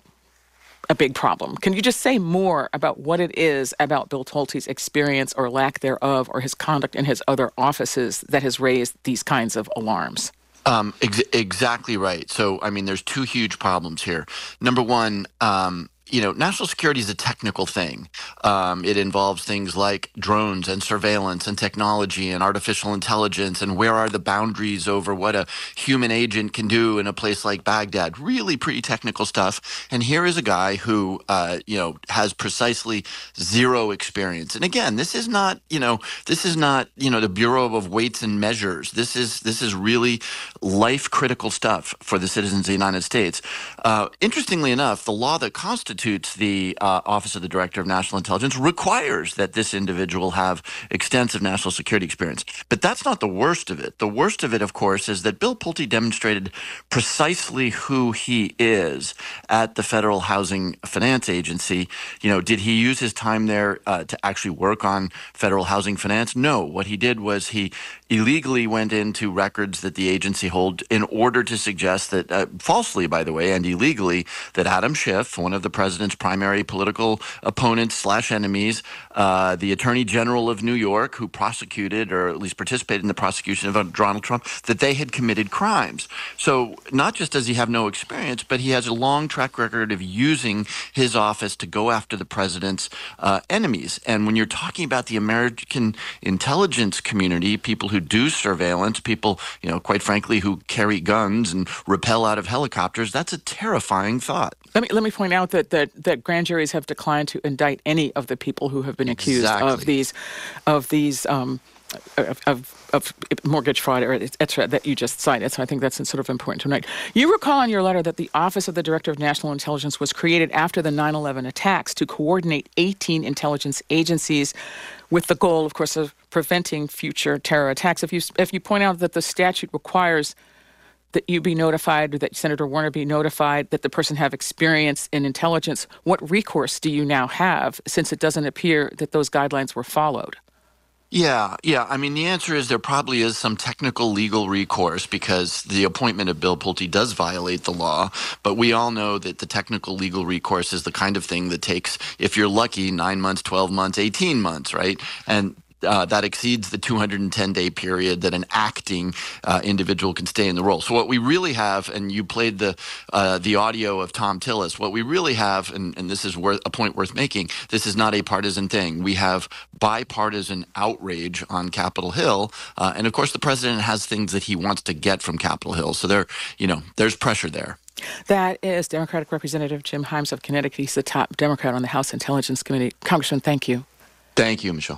Speaker 3: a big problem. Can you just say more about what it is about Bill Pulte's experience or lack thereof or his conduct in his other offices that has raised these kinds of alarms?
Speaker 11: Um, ex- exactly right. So, I mean, there's two huge problems here. Number one, um, you know, national security is a technical thing. Um, it involves things like drones and surveillance and technology and artificial intelligence and where are the boundaries over what a human agent can do in a place like Baghdad. Really pretty technical stuff. And here is a guy who, uh, you know, has precisely zero experience. And again, this is not, you know, this is not, you know, the Bureau of Weights and Measures. This is this is really life critical stuff for the citizens of the United States. Uh, interestingly enough, the law that constitutes the uh, Office of the Director of National Intelligence requires that this individual have extensive national security experience. But that's not the worst of it. The worst of it, of course, is that Bill Pulte demonstrated precisely who he is at the Federal Housing Finance Agency. You know, did he use his time there uh, to actually work on federal housing finance? No. What he did was he illegally went into records that the agency hold in order to suggest that, uh, falsely, by the way, and illegally, that Adam Schiff, one of the president's primary political opponents slash enemies, uh, the Attorney General of New York, who prosecuted or at least participated in the prosecution of Donald Trump, that they had committed crimes. So not just does he have no experience, but he has a long track record of using his office to go after the president's uh, enemies. And when you're talking about the American intelligence community, people who do surveillance, people, you know, quite frankly, who carry guns and rappel out of helicopters, that's a terrifying thought.
Speaker 3: Let me let me point out that that, that grand juries have declined to indict any of the people who have been accused
Speaker 11: Exactly.
Speaker 3: of these of these um, of, of, of mortgage fraud, or et cetera, that you just cited. So I think that's sort of important to note. You recall in your letter that the Office of the Director of National Intelligence was created after the nine eleven attacks to coordinate eighteen intelligence agencies with the goal, of course, of preventing future terror attacks. If you if you point out that the statute requires that you be notified, or that Senator Warner be notified, that the person have experience in intelligence, what recourse do you now have, since it doesn't appear that those guidelines were followed?
Speaker 11: Yeah, yeah. I mean, the answer is there probably is some technical legal recourse because the appointment of Bill Pulte does violate the law. But we all know that the technical legal recourse is the kind of thing that takes, if you're lucky, nine months, twelve months, eighteen months, right? And Uh, that exceeds the two hundred ten day period that an acting uh, individual can stay in the role. So what we really have, and you played the uh, the audio of Thom Tillis, what we really have, and, and this is worth, a point worth making, this is not a partisan thing. We have bipartisan outrage on Capitol Hill, uh, and of course the president has things that he wants to get from Capitol Hill. So there, you know, there's pressure there.
Speaker 3: That is Democratic Representative Jim Himes of Connecticut. He's the top Democrat on the House Intelligence Committee. Congressman, thank you.
Speaker 11: Thank you, Michelle.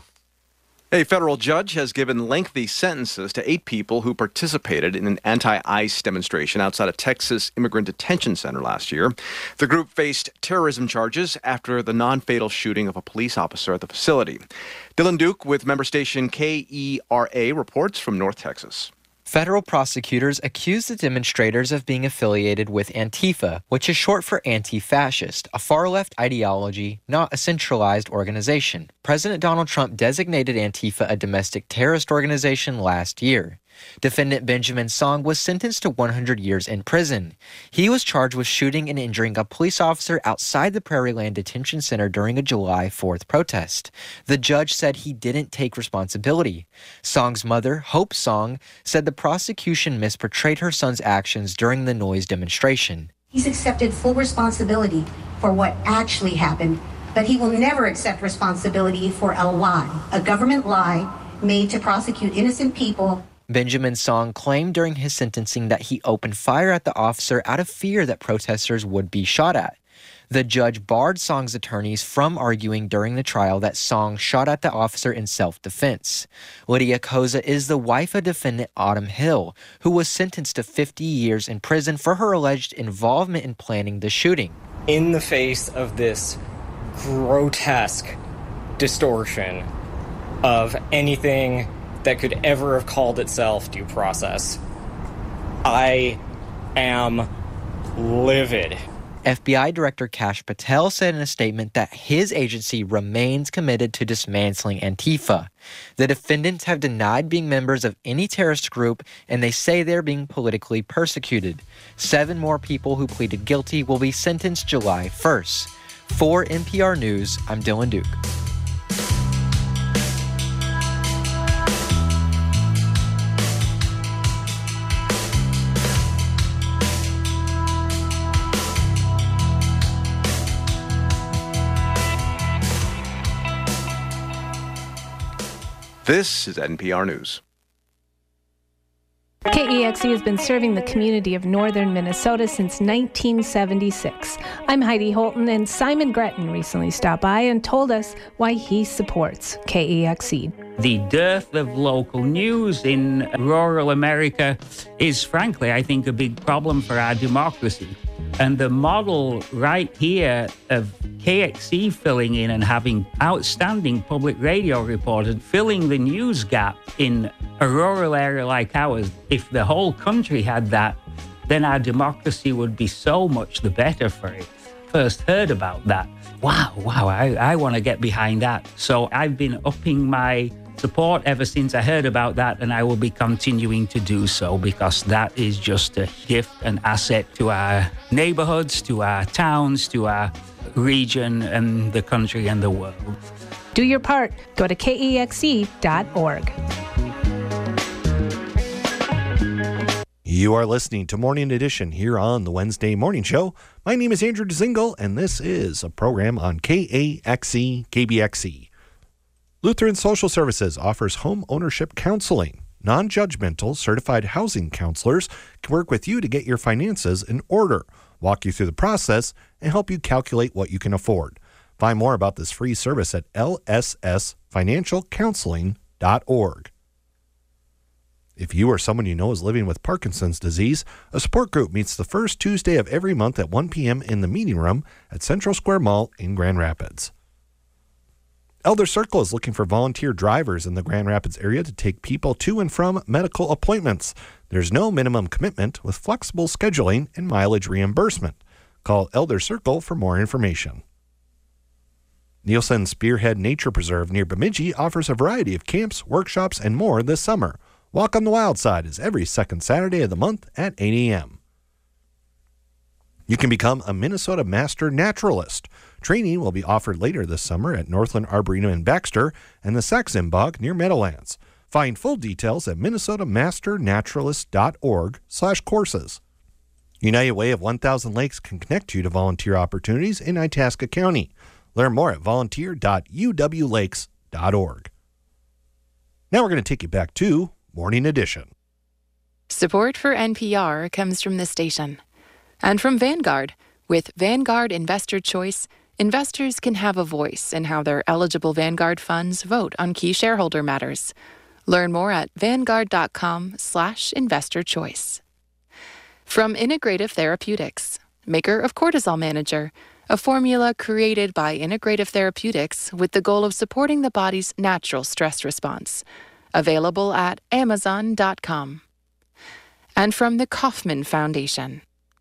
Speaker 2: A federal judge has given lengthy sentences to eight people who participated in an anti-ICE demonstration outside a Texas immigrant detention center last year. The group faced terrorism charges after the non-fatal shooting of a police officer at the facility. Dylan Duke with member station K E R A reports from North Texas.
Speaker 12: Federal prosecutors accused the demonstrators of being affiliated with Antifa, which is short for anti-fascist, a far-left ideology, not a centralized organization. President Donald Trump designated Antifa a domestic terrorist organization last year. Defendant Benjamin Song was sentenced to one hundred years in prison. He was charged with shooting and injuring a police officer outside the Prairieland Detention Center during a July fourth protest. The judge said he didn't take responsibility. Song's mother, Hope Song, said the prosecution misportrayed her son's actions during the noise demonstration.
Speaker 13: He's accepted full responsibility for what actually happened, but he will never accept responsibility for a lie, a government lie made to prosecute innocent people.
Speaker 12: Benjamin Song claimed during his sentencing that he opened fire at the officer out of fear that protesters would be shot at. The judge barred Song's attorneys from arguing during the trial that Song shot at the officer in self-defense. Lydia Koza is the wife of defendant Autumn Hill, who was sentenced to fifty years in prison for her alleged involvement in planning the shooting.
Speaker 14: In the face of this grotesque distortion of anything that could ever have called itself due process, I am livid.
Speaker 12: F B I Director Kash Patel said in a statement that his agency remains committed to dismantling Antifa. The defendants have denied being members of any terrorist group, and they say they're being politically persecuted. Seven more people who pleaded guilty will be sentenced July first. For N P R News, I'm Dylan Duke.
Speaker 2: This is N P R News.
Speaker 17: K E X E has been serving the community of northern Minnesota since nineteen seventy-six. I'm Heidi Holton, and Simon Gretton recently stopped by and told us why he supports K E X E.
Speaker 15: The dearth of local news in rural America is, frankly, I think, a big problem for our democracy. And the model right here of K X E filling in and having outstanding public radio reporters filling the news gap in a rural area like ours, if the whole country had that, then our democracy would be so much the better for it. First heard about that. Wow, wow, I, I want to get behind that. So I've been upping my support ever since I heard about that, and I will be continuing to do so because that is just a gift, an asset to our neighborhoods, to our towns, to our region and the country and the world.
Speaker 17: Do your part. Go to K E X E dot org.
Speaker 4: You are listening to Morning Edition here on the Wednesday Morning Show. My name is Andrew Dzingel, and this is a program on K A X E K B X E. Lutheran Social Services offers home ownership counseling. Non-judgmental certified housing counselors can work with you to get your finances in order, walk you through the process, and help you calculate what you can afford. Find more about this free service at L S S financial counseling dot org. If you or someone you know is living with Parkinson's disease, a support group meets the first Tuesday of every month at one p.m. in the meeting room at Central Square Mall in Grand Rapids. Elder Circle is looking for volunteer drivers in the Grand Rapids area to take people to and from medical appointments. There's no minimum commitment with flexible scheduling and mileage reimbursement. Call Elder Circle for more information. Nielsen Spearhead Nature Preserve near Bemidji offers a variety of camps, workshops, and more this summer. Walk on the Wild Side is every second Saturday of the month at eight a.m. You can become a Minnesota Master Naturalist. Training will be offered later this summer at Northland Arboretum in Baxter and the Saxon Bog near Meadowlands. Find full details at minnesota master naturalist dot org slash courses. United Way of one thousand Lakes can connect you to volunteer opportunities in Itasca County. Learn more at volunteer dot u w lakes dot org. Now we're going to take you back to Morning Edition.
Speaker 23: Support for N P R comes from this station and from Vanguard. With Vanguard Investor Choice, investors can have a voice in how their eligible Vanguard funds vote on key shareholder matters. Learn more at vanguard.com slash investor choice. From Integrative Therapeutics, maker of Cortisol Manager, a formula created by Integrative Therapeutics with the goal of supporting the body's natural stress response. Available at amazon dot com. And from the Kauffman Foundation.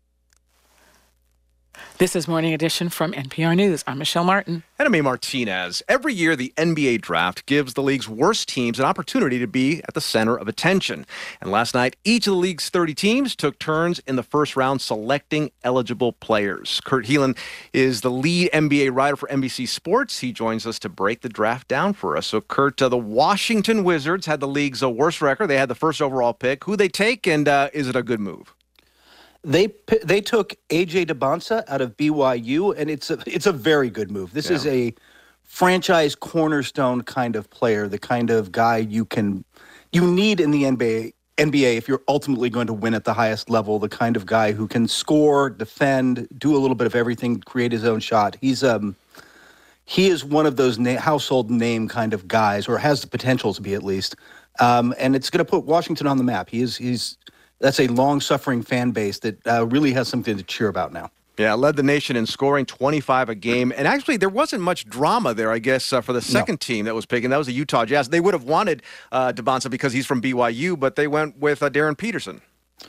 Speaker 3: This is Morning Edition from N P R News. I'm Michelle Martin.
Speaker 2: And I'm A. Martinez. Every year, the N B A draft gives the league's worst teams an opportunity to be at the center of attention. And last night, each of the league's thirty teams took turns in the first round selecting eligible players. Kurt Helin is the lead N B A writer for N B C Sports. He joins us to break the draft down for us. So, Kurt, uh, the Washington Wizards had the league's uh, worst record. They had the first overall pick. Who they take, and uh, is it a good move?
Speaker 1: They they took A J DeBonsa out of B Y U, and it's a, it's a very good move. This yeah. is a franchise cornerstone kind of player, the kind of guy you can you need in the N B A, N B A if you're ultimately going to win at the highest level, the kind of guy who can score, defend, do a little bit of everything, create his own shot. He's um he is one of those na- household name kind of guys, or has the potential to be at least. Um, and it's going to put Washington on the map. He is he's That's a long-suffering fan base that uh, really has something to cheer about now.
Speaker 2: Yeah, led the nation in scoring, twenty-five a game. And actually, there wasn't much drama there, I guess, uh, for the second no. team that was picking. That was the Utah Jazz. They would have wanted uh, DeBonsa because he's from B Y U, but they went with uh, Darren Peterson.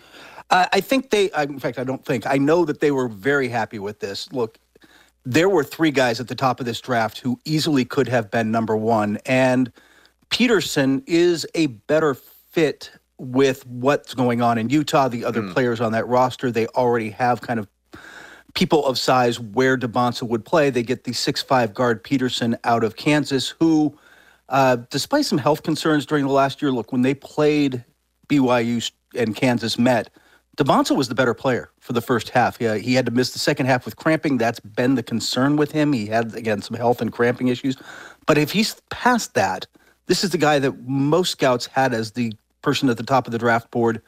Speaker 1: Uh, I think they, uh, in fact, I don't think, I know that they were very happy with this. Look, there were three guys at the top of this draft who easily could have been number one, and Peterson is a better fit with what's going on in Utah, the other mm. players on that roster. They already have kind of people of size where DeBonsa would play. They get the six five guard Peterson out of Kansas, who, uh, despite some health concerns during the last year, look, when they played B Y U and Kansas met, DeBonsa was the better player for the first half. He, uh, he had to miss the second half with cramping. That's been the concern with him. He had, again, some health and cramping issues. But if he's past that, this is the guy that most scouts had as the person at the top of the draft board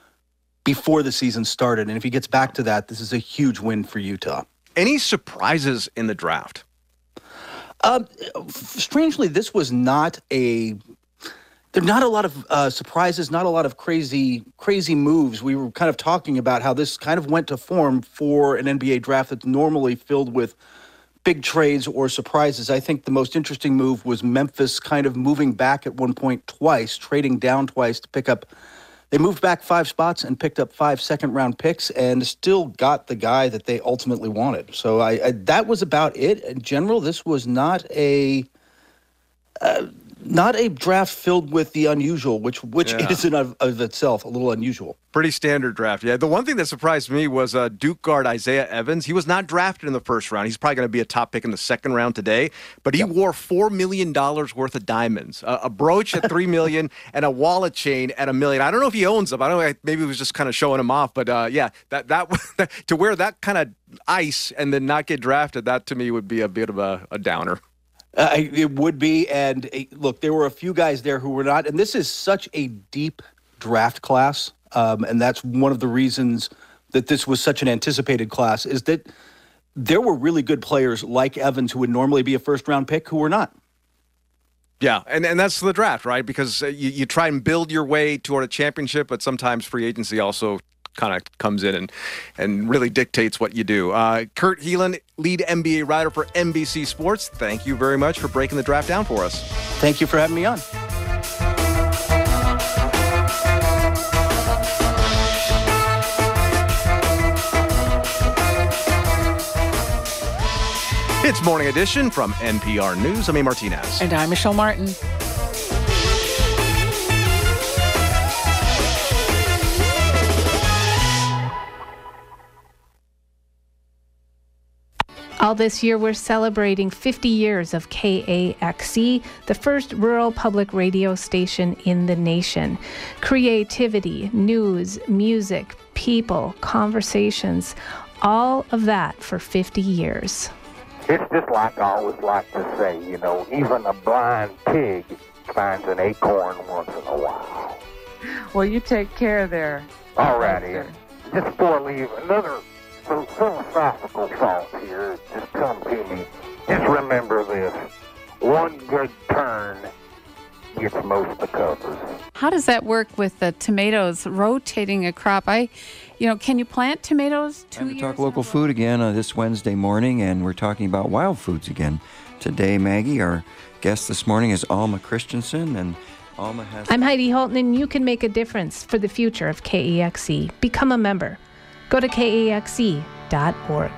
Speaker 1: before the season started. And if he gets back to that, this is a huge win for Utah.
Speaker 2: Any surprises in the draft?
Speaker 1: Uh, strangely, this was not a... There are not a lot of uh, surprises, not a lot of crazy crazy moves. We were kind of talking about how this kind of went to form for an N B A draft that's normally filled with big trades or surprises. I think the most interesting move was Memphis kind of moving back at one point twice, trading down twice to pick up. They moved back five spots and picked up five second-round picks and still got the guy that they ultimately wanted. So I, I that was about it. In general, this was not a uh, not a draft filled with the unusual, which which yeah. is in of, of itself a little unusual.
Speaker 2: Pretty standard draft. Yeah, the one thing that surprised me was uh, Duke guard Isaiah Evans. He was not drafted in the first round. He's probably going to be a top pick in the second round today. But he yep. wore four million dollars worth of diamonds, uh, a brooch at three million dollars and a wallet chain at a million. I don't know if he owns them. I don't know. Maybe he was just kind of showing them off. But uh, yeah, that that to wear that kind of ice and then not get drafted, that to me would be a bit of a, a downer.
Speaker 1: Uh, it would be, and uh, look, there were a few guys there who were not, and this is such a deep draft class, um, and that's one of the reasons that this was such an anticipated class, is that there were really good players like Evans who would normally be a first-round pick who were not.
Speaker 2: Yeah, and, and that's the draft, right? Because uh, you, you try and build your way toward a championship, but sometimes free agency also kind of comes in and, and really dictates what you do. Uh, Kurt Helin, lead N B A writer for N B C Sports, thank you very much for breaking the draft down for us.
Speaker 1: Thank you for having me on.
Speaker 2: It's Morning Edition from N P R News. I'm A. Martinez.
Speaker 3: And I'm Michelle Martin.
Speaker 17: All this year, we're celebrating fifty years of K A X E, the first rural public radio station in the nation. Creativity, news, music, people, conversations, all of that for fifty years.
Speaker 5: It's just like I always like to say, you know, even a blind pig finds an acorn once in a while.
Speaker 16: Well, you take care there.
Speaker 5: All righty. And just before I leave, another philosophical thought here just come to me. Just remember this. One good turn gets most of the covers.
Speaker 16: How does that work with the tomatoes rotating a crop? I, you know, can you plant tomatoes two
Speaker 18: Time to
Speaker 16: years?
Speaker 18: talk local food again uh, this Wednesday morning, and we're talking about wild foods again. Today, Maggie, our guest this morning is Alma Christensen, and Alma has...
Speaker 17: I'm Heidi Holton, and you can make a difference for the future of K E X E. Become a member. Go to K A X E dot org.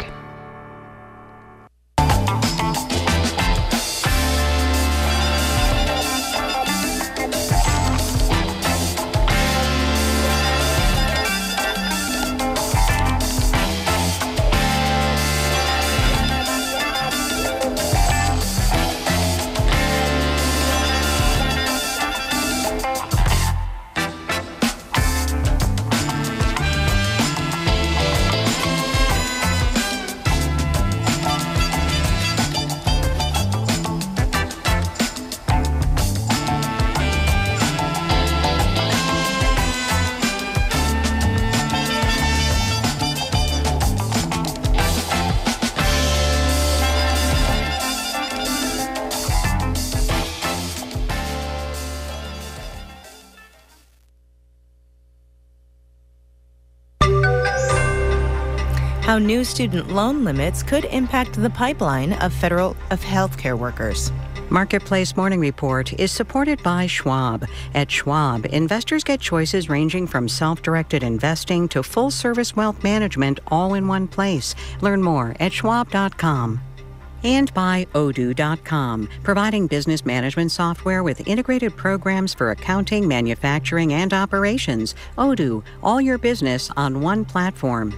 Speaker 19: How new student loan limits could impact the pipeline of federal of healthcare workers.
Speaker 20: Marketplace Morning Report is supported by Schwab. At Schwab, investors get choices ranging from self-directed investing to full-service wealth management all in one place. Learn more at schwab dot com. And by Odoo dot com, providing business management software with integrated programs for accounting, manufacturing, and operations. Odoo, all your business on one platform.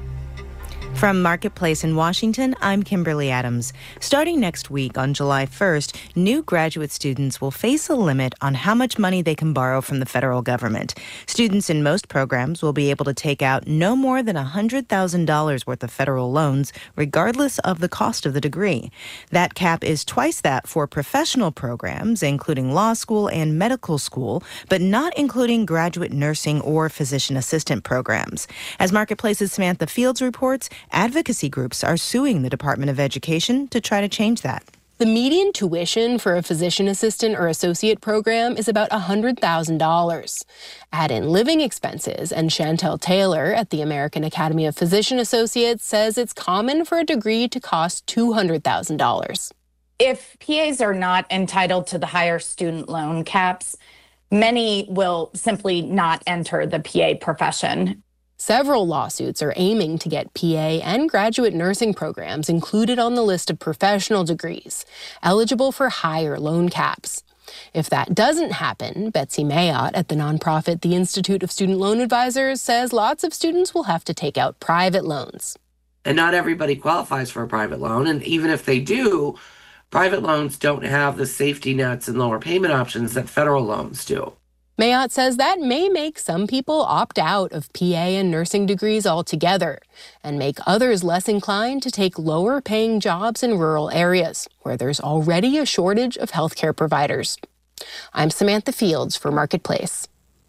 Speaker 19: From Marketplace in Washington, I'm Kimberly Adams. Starting next week on July first, new graduate students will face a limit on how much money they can borrow from the federal government. Students in most programs will be able to take out no more than one hundred thousand dollars worth of federal loans, regardless of the cost of the degree. That cap is twice that for professional programs, including law school and medical school, but not including graduate nursing or physician assistant programs. As Marketplace's Samantha Fields reports, advocacy groups are suing the Department of Education to try to change that.
Speaker 21: The median tuition for a physician assistant or associate program is about one hundred thousand dollars. Add in living expenses, and Chantel Taylor at the American Academy of Physician Associates says it's common for a degree to cost two hundred thousand dollars.
Speaker 22: If P As are not entitled to the higher student loan caps, many will simply not enter the P A profession.
Speaker 21: Several lawsuits are aiming to get P A and graduate nursing programs included on the list of professional degrees, eligible for higher loan caps. If that doesn't happen, Betsy Mayotte at the nonprofit The Institute of Student Loan Advisors says lots of students will have to take out private loans.
Speaker 24: And not everybody qualifies for a private loan, and even if they do, private loans don't have the safety nets and lower payment options that federal loans do.
Speaker 21: Mayotte says that may make some people opt out of P A and nursing degrees altogether and make others less inclined to take lower-paying jobs in rural areas where there's already a shortage of healthcare providers. I'm Samantha Fields for Marketplace.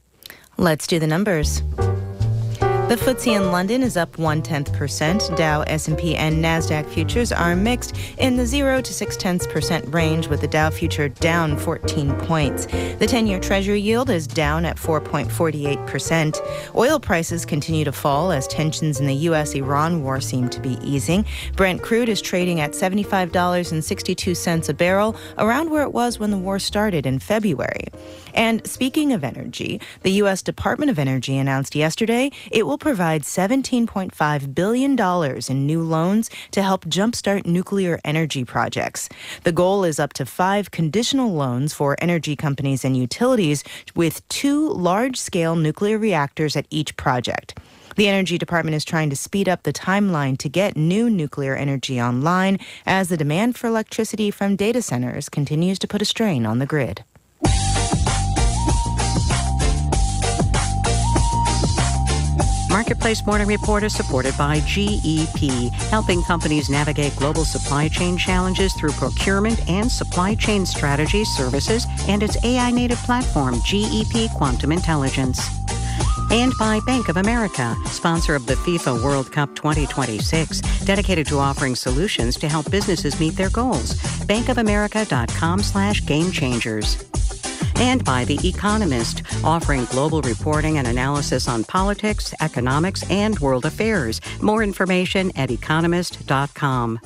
Speaker 19: Let's do the numbers. The F T S E in London is up one-tenth percent. Dow, S and P, and NASDAQ futures are mixed in the zero to six-tenths percent range, with the Dow future down fourteen points. The ten-year Treasury yield is down at four point four eight percent. Oil prices continue to fall as tensions in the U S Iran war seem to be easing. Brent crude is trading at seventy-five dollars and sixty-two cents a barrel, around where it was when the war started in February. And speaking of energy, the U S Department of Energy announced yesterday it will provide seventeen point five billion dollars in new loans to help jumpstart nuclear energy projects. The goal is up to five conditional loans for energy companies and utilities with two large-scale nuclear reactors at each project. The Energy Department is trying to speed up the timeline to get new nuclear energy online as the demand for electricity from data centers continues to put a strain on the grid.
Speaker 20: Marketplace Morning Report is supported by G E P, helping companies navigate global supply chain challenges through procurement and supply chain strategy services and its A I-native platform, G E P Quantum Intelligence. And by Bank of America, sponsor of the FIFA World Cup twenty twenty-six, dedicated to offering solutions to help businesses meet their goals. bankofamerica.com slash game changers. And by The Economist, offering global reporting and analysis on politics, economics, and world affairs. More information at economist dot com.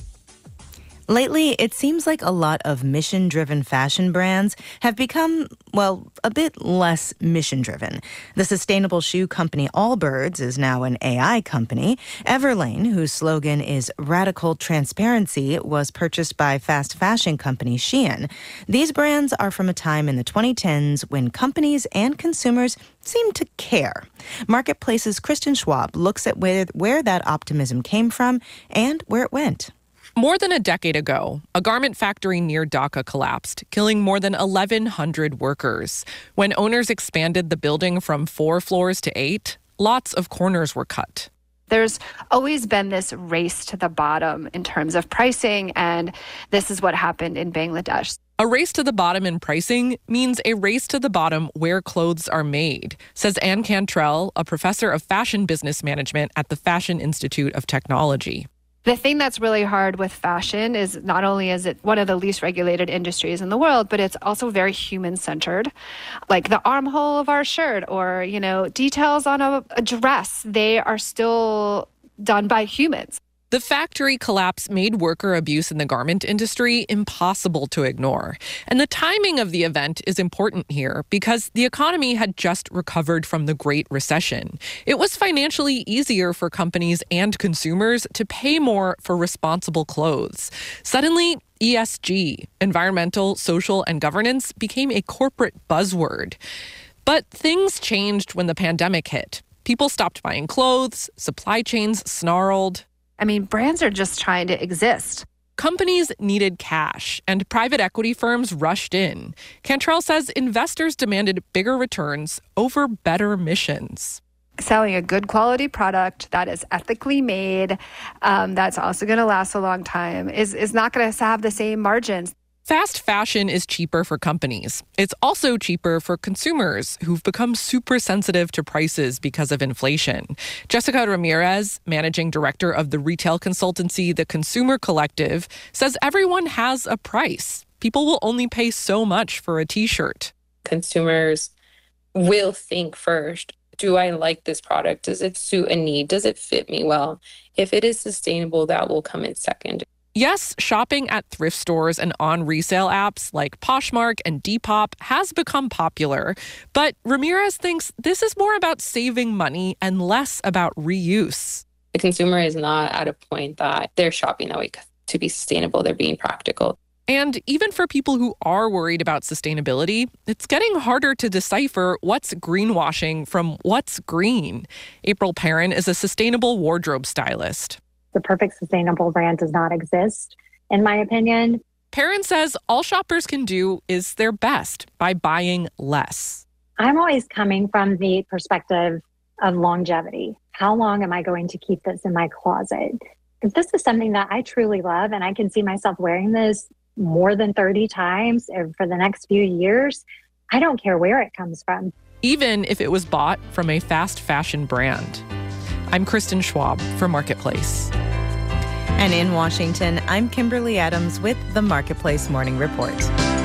Speaker 19: Lately, it seems like a lot of mission-driven fashion brands have become, well, a bit less mission-driven. The sustainable shoe company Allbirds is now an A I company. Everlane, whose slogan is Radical Transparency, was purchased by fast fashion company Shein. These brands are from a time in the twenty tens when companies and consumers seemed to care. Marketplace's Kristen Schwab looks at where, where that optimism came from and where it went.
Speaker 6: More than a decade ago, a garment factory near Dhaka collapsed, killing more than eleven hundred workers. When owners expanded the building from four floors to eight, lots of corners were cut.
Speaker 7: There's always been this race to the bottom in terms of pricing, and this is what happened in Bangladesh.
Speaker 6: A race to the bottom in pricing means a race to the bottom where clothes are made, says Anne Cantrell, a professor of fashion business management at the Fashion Institute of Technology.
Speaker 7: The thing that's really hard with fashion is not only is it one of the least regulated industries in the world, but it's also very human-centered. Like the armhole of our shirt or, you know, details on a, a dress, they are still done by humans.
Speaker 6: The factory collapse made worker abuse in the garment industry impossible to ignore. And the timing of the event is important here because the economy had just recovered from the Great Recession. It was financially easier for companies and consumers to pay more for responsible clothes. Suddenly, E S G, environmental, social, and governance, became a corporate buzzword. But things changed when the pandemic hit. People stopped buying clothes, supply chains snarled.
Speaker 7: I mean, brands are just trying to exist.
Speaker 6: Companies needed cash, and private equity firms rushed in. Cantrell says investors demanded bigger returns over better missions.
Speaker 7: Selling a good quality product that is ethically made, um, that's also going to last a long time, is, is not going to have the same margins.
Speaker 6: Fast fashion is cheaper for companies. It's also cheaper for consumers who've become super sensitive to prices because of inflation. Jessica Ramirez, managing director of the retail consultancy The Consumer Collective, says everyone has a price. People will only pay so much for a t-shirt.
Speaker 8: Consumers will think first, do I like this product? Does it suit a need? Does it fit me well? If it is sustainable, that will come in second.
Speaker 6: Yes, shopping at thrift stores and on resale apps like Poshmark and Depop has become popular, but Ramirez thinks this is more about saving money and less about reuse.
Speaker 8: The consumer is not at a point that they're shopping that way to be sustainable. They're being practical.
Speaker 6: And even for people who are worried about sustainability, it's getting harder to decipher what's greenwashing from what's green. April Perrin is a sustainable wardrobe stylist.
Speaker 10: The perfect sustainable brand does not exist, in my opinion.
Speaker 6: Perrin says all shoppers can do is their best by buying less.
Speaker 10: I'm always coming from the perspective of longevity. How long am I going to keep this in my closet? If this is something that I truly love and I can see myself wearing this more than thirty times for the next few years, I don't care where it comes from.
Speaker 6: Even if it was bought from a fast fashion brand. I'm Kristen Schwab for Marketplace.
Speaker 19: And in Washington, I'm Kimberly Adams with the Marketplace Morning Report.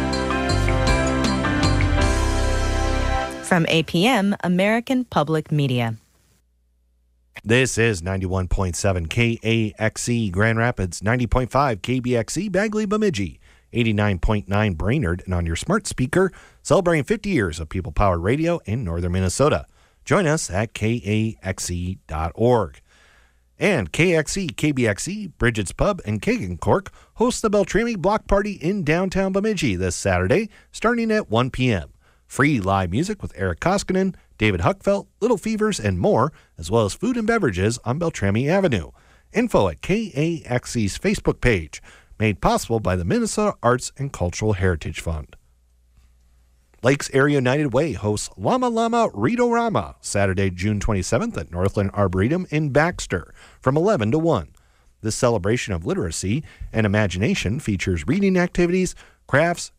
Speaker 19: From A P M, American Public Media.
Speaker 4: This is ninety-one point seven K A X E Grand Rapids, ninety point five K B X E Bagley Bemidji, eighty-nine point nine Brainerd, and on your smart speaker, celebrating fifty years of people-powered radio in northern Minnesota. Join us at K A X E dot org. And K X E, K B X E, Bridget's Pub, and Cake and Cork host the Beltrami Block Party in downtown Bemidji this Saturday, starting at one p.m. Free live music with Eric Koskinen, David Huckfelt, Little Fevers, and more, as well as food and beverages on Beltrami Avenue. Info at K A X E's Facebook page, made possible by the Minnesota Arts and Cultural Heritage Fund. Lakes Area United Way hosts Llama Llama Readorama Saturday, June twenty-seventh at Northland Arboretum in Baxter from eleven to one. This celebration of literacy and imagination features reading activities, crafts,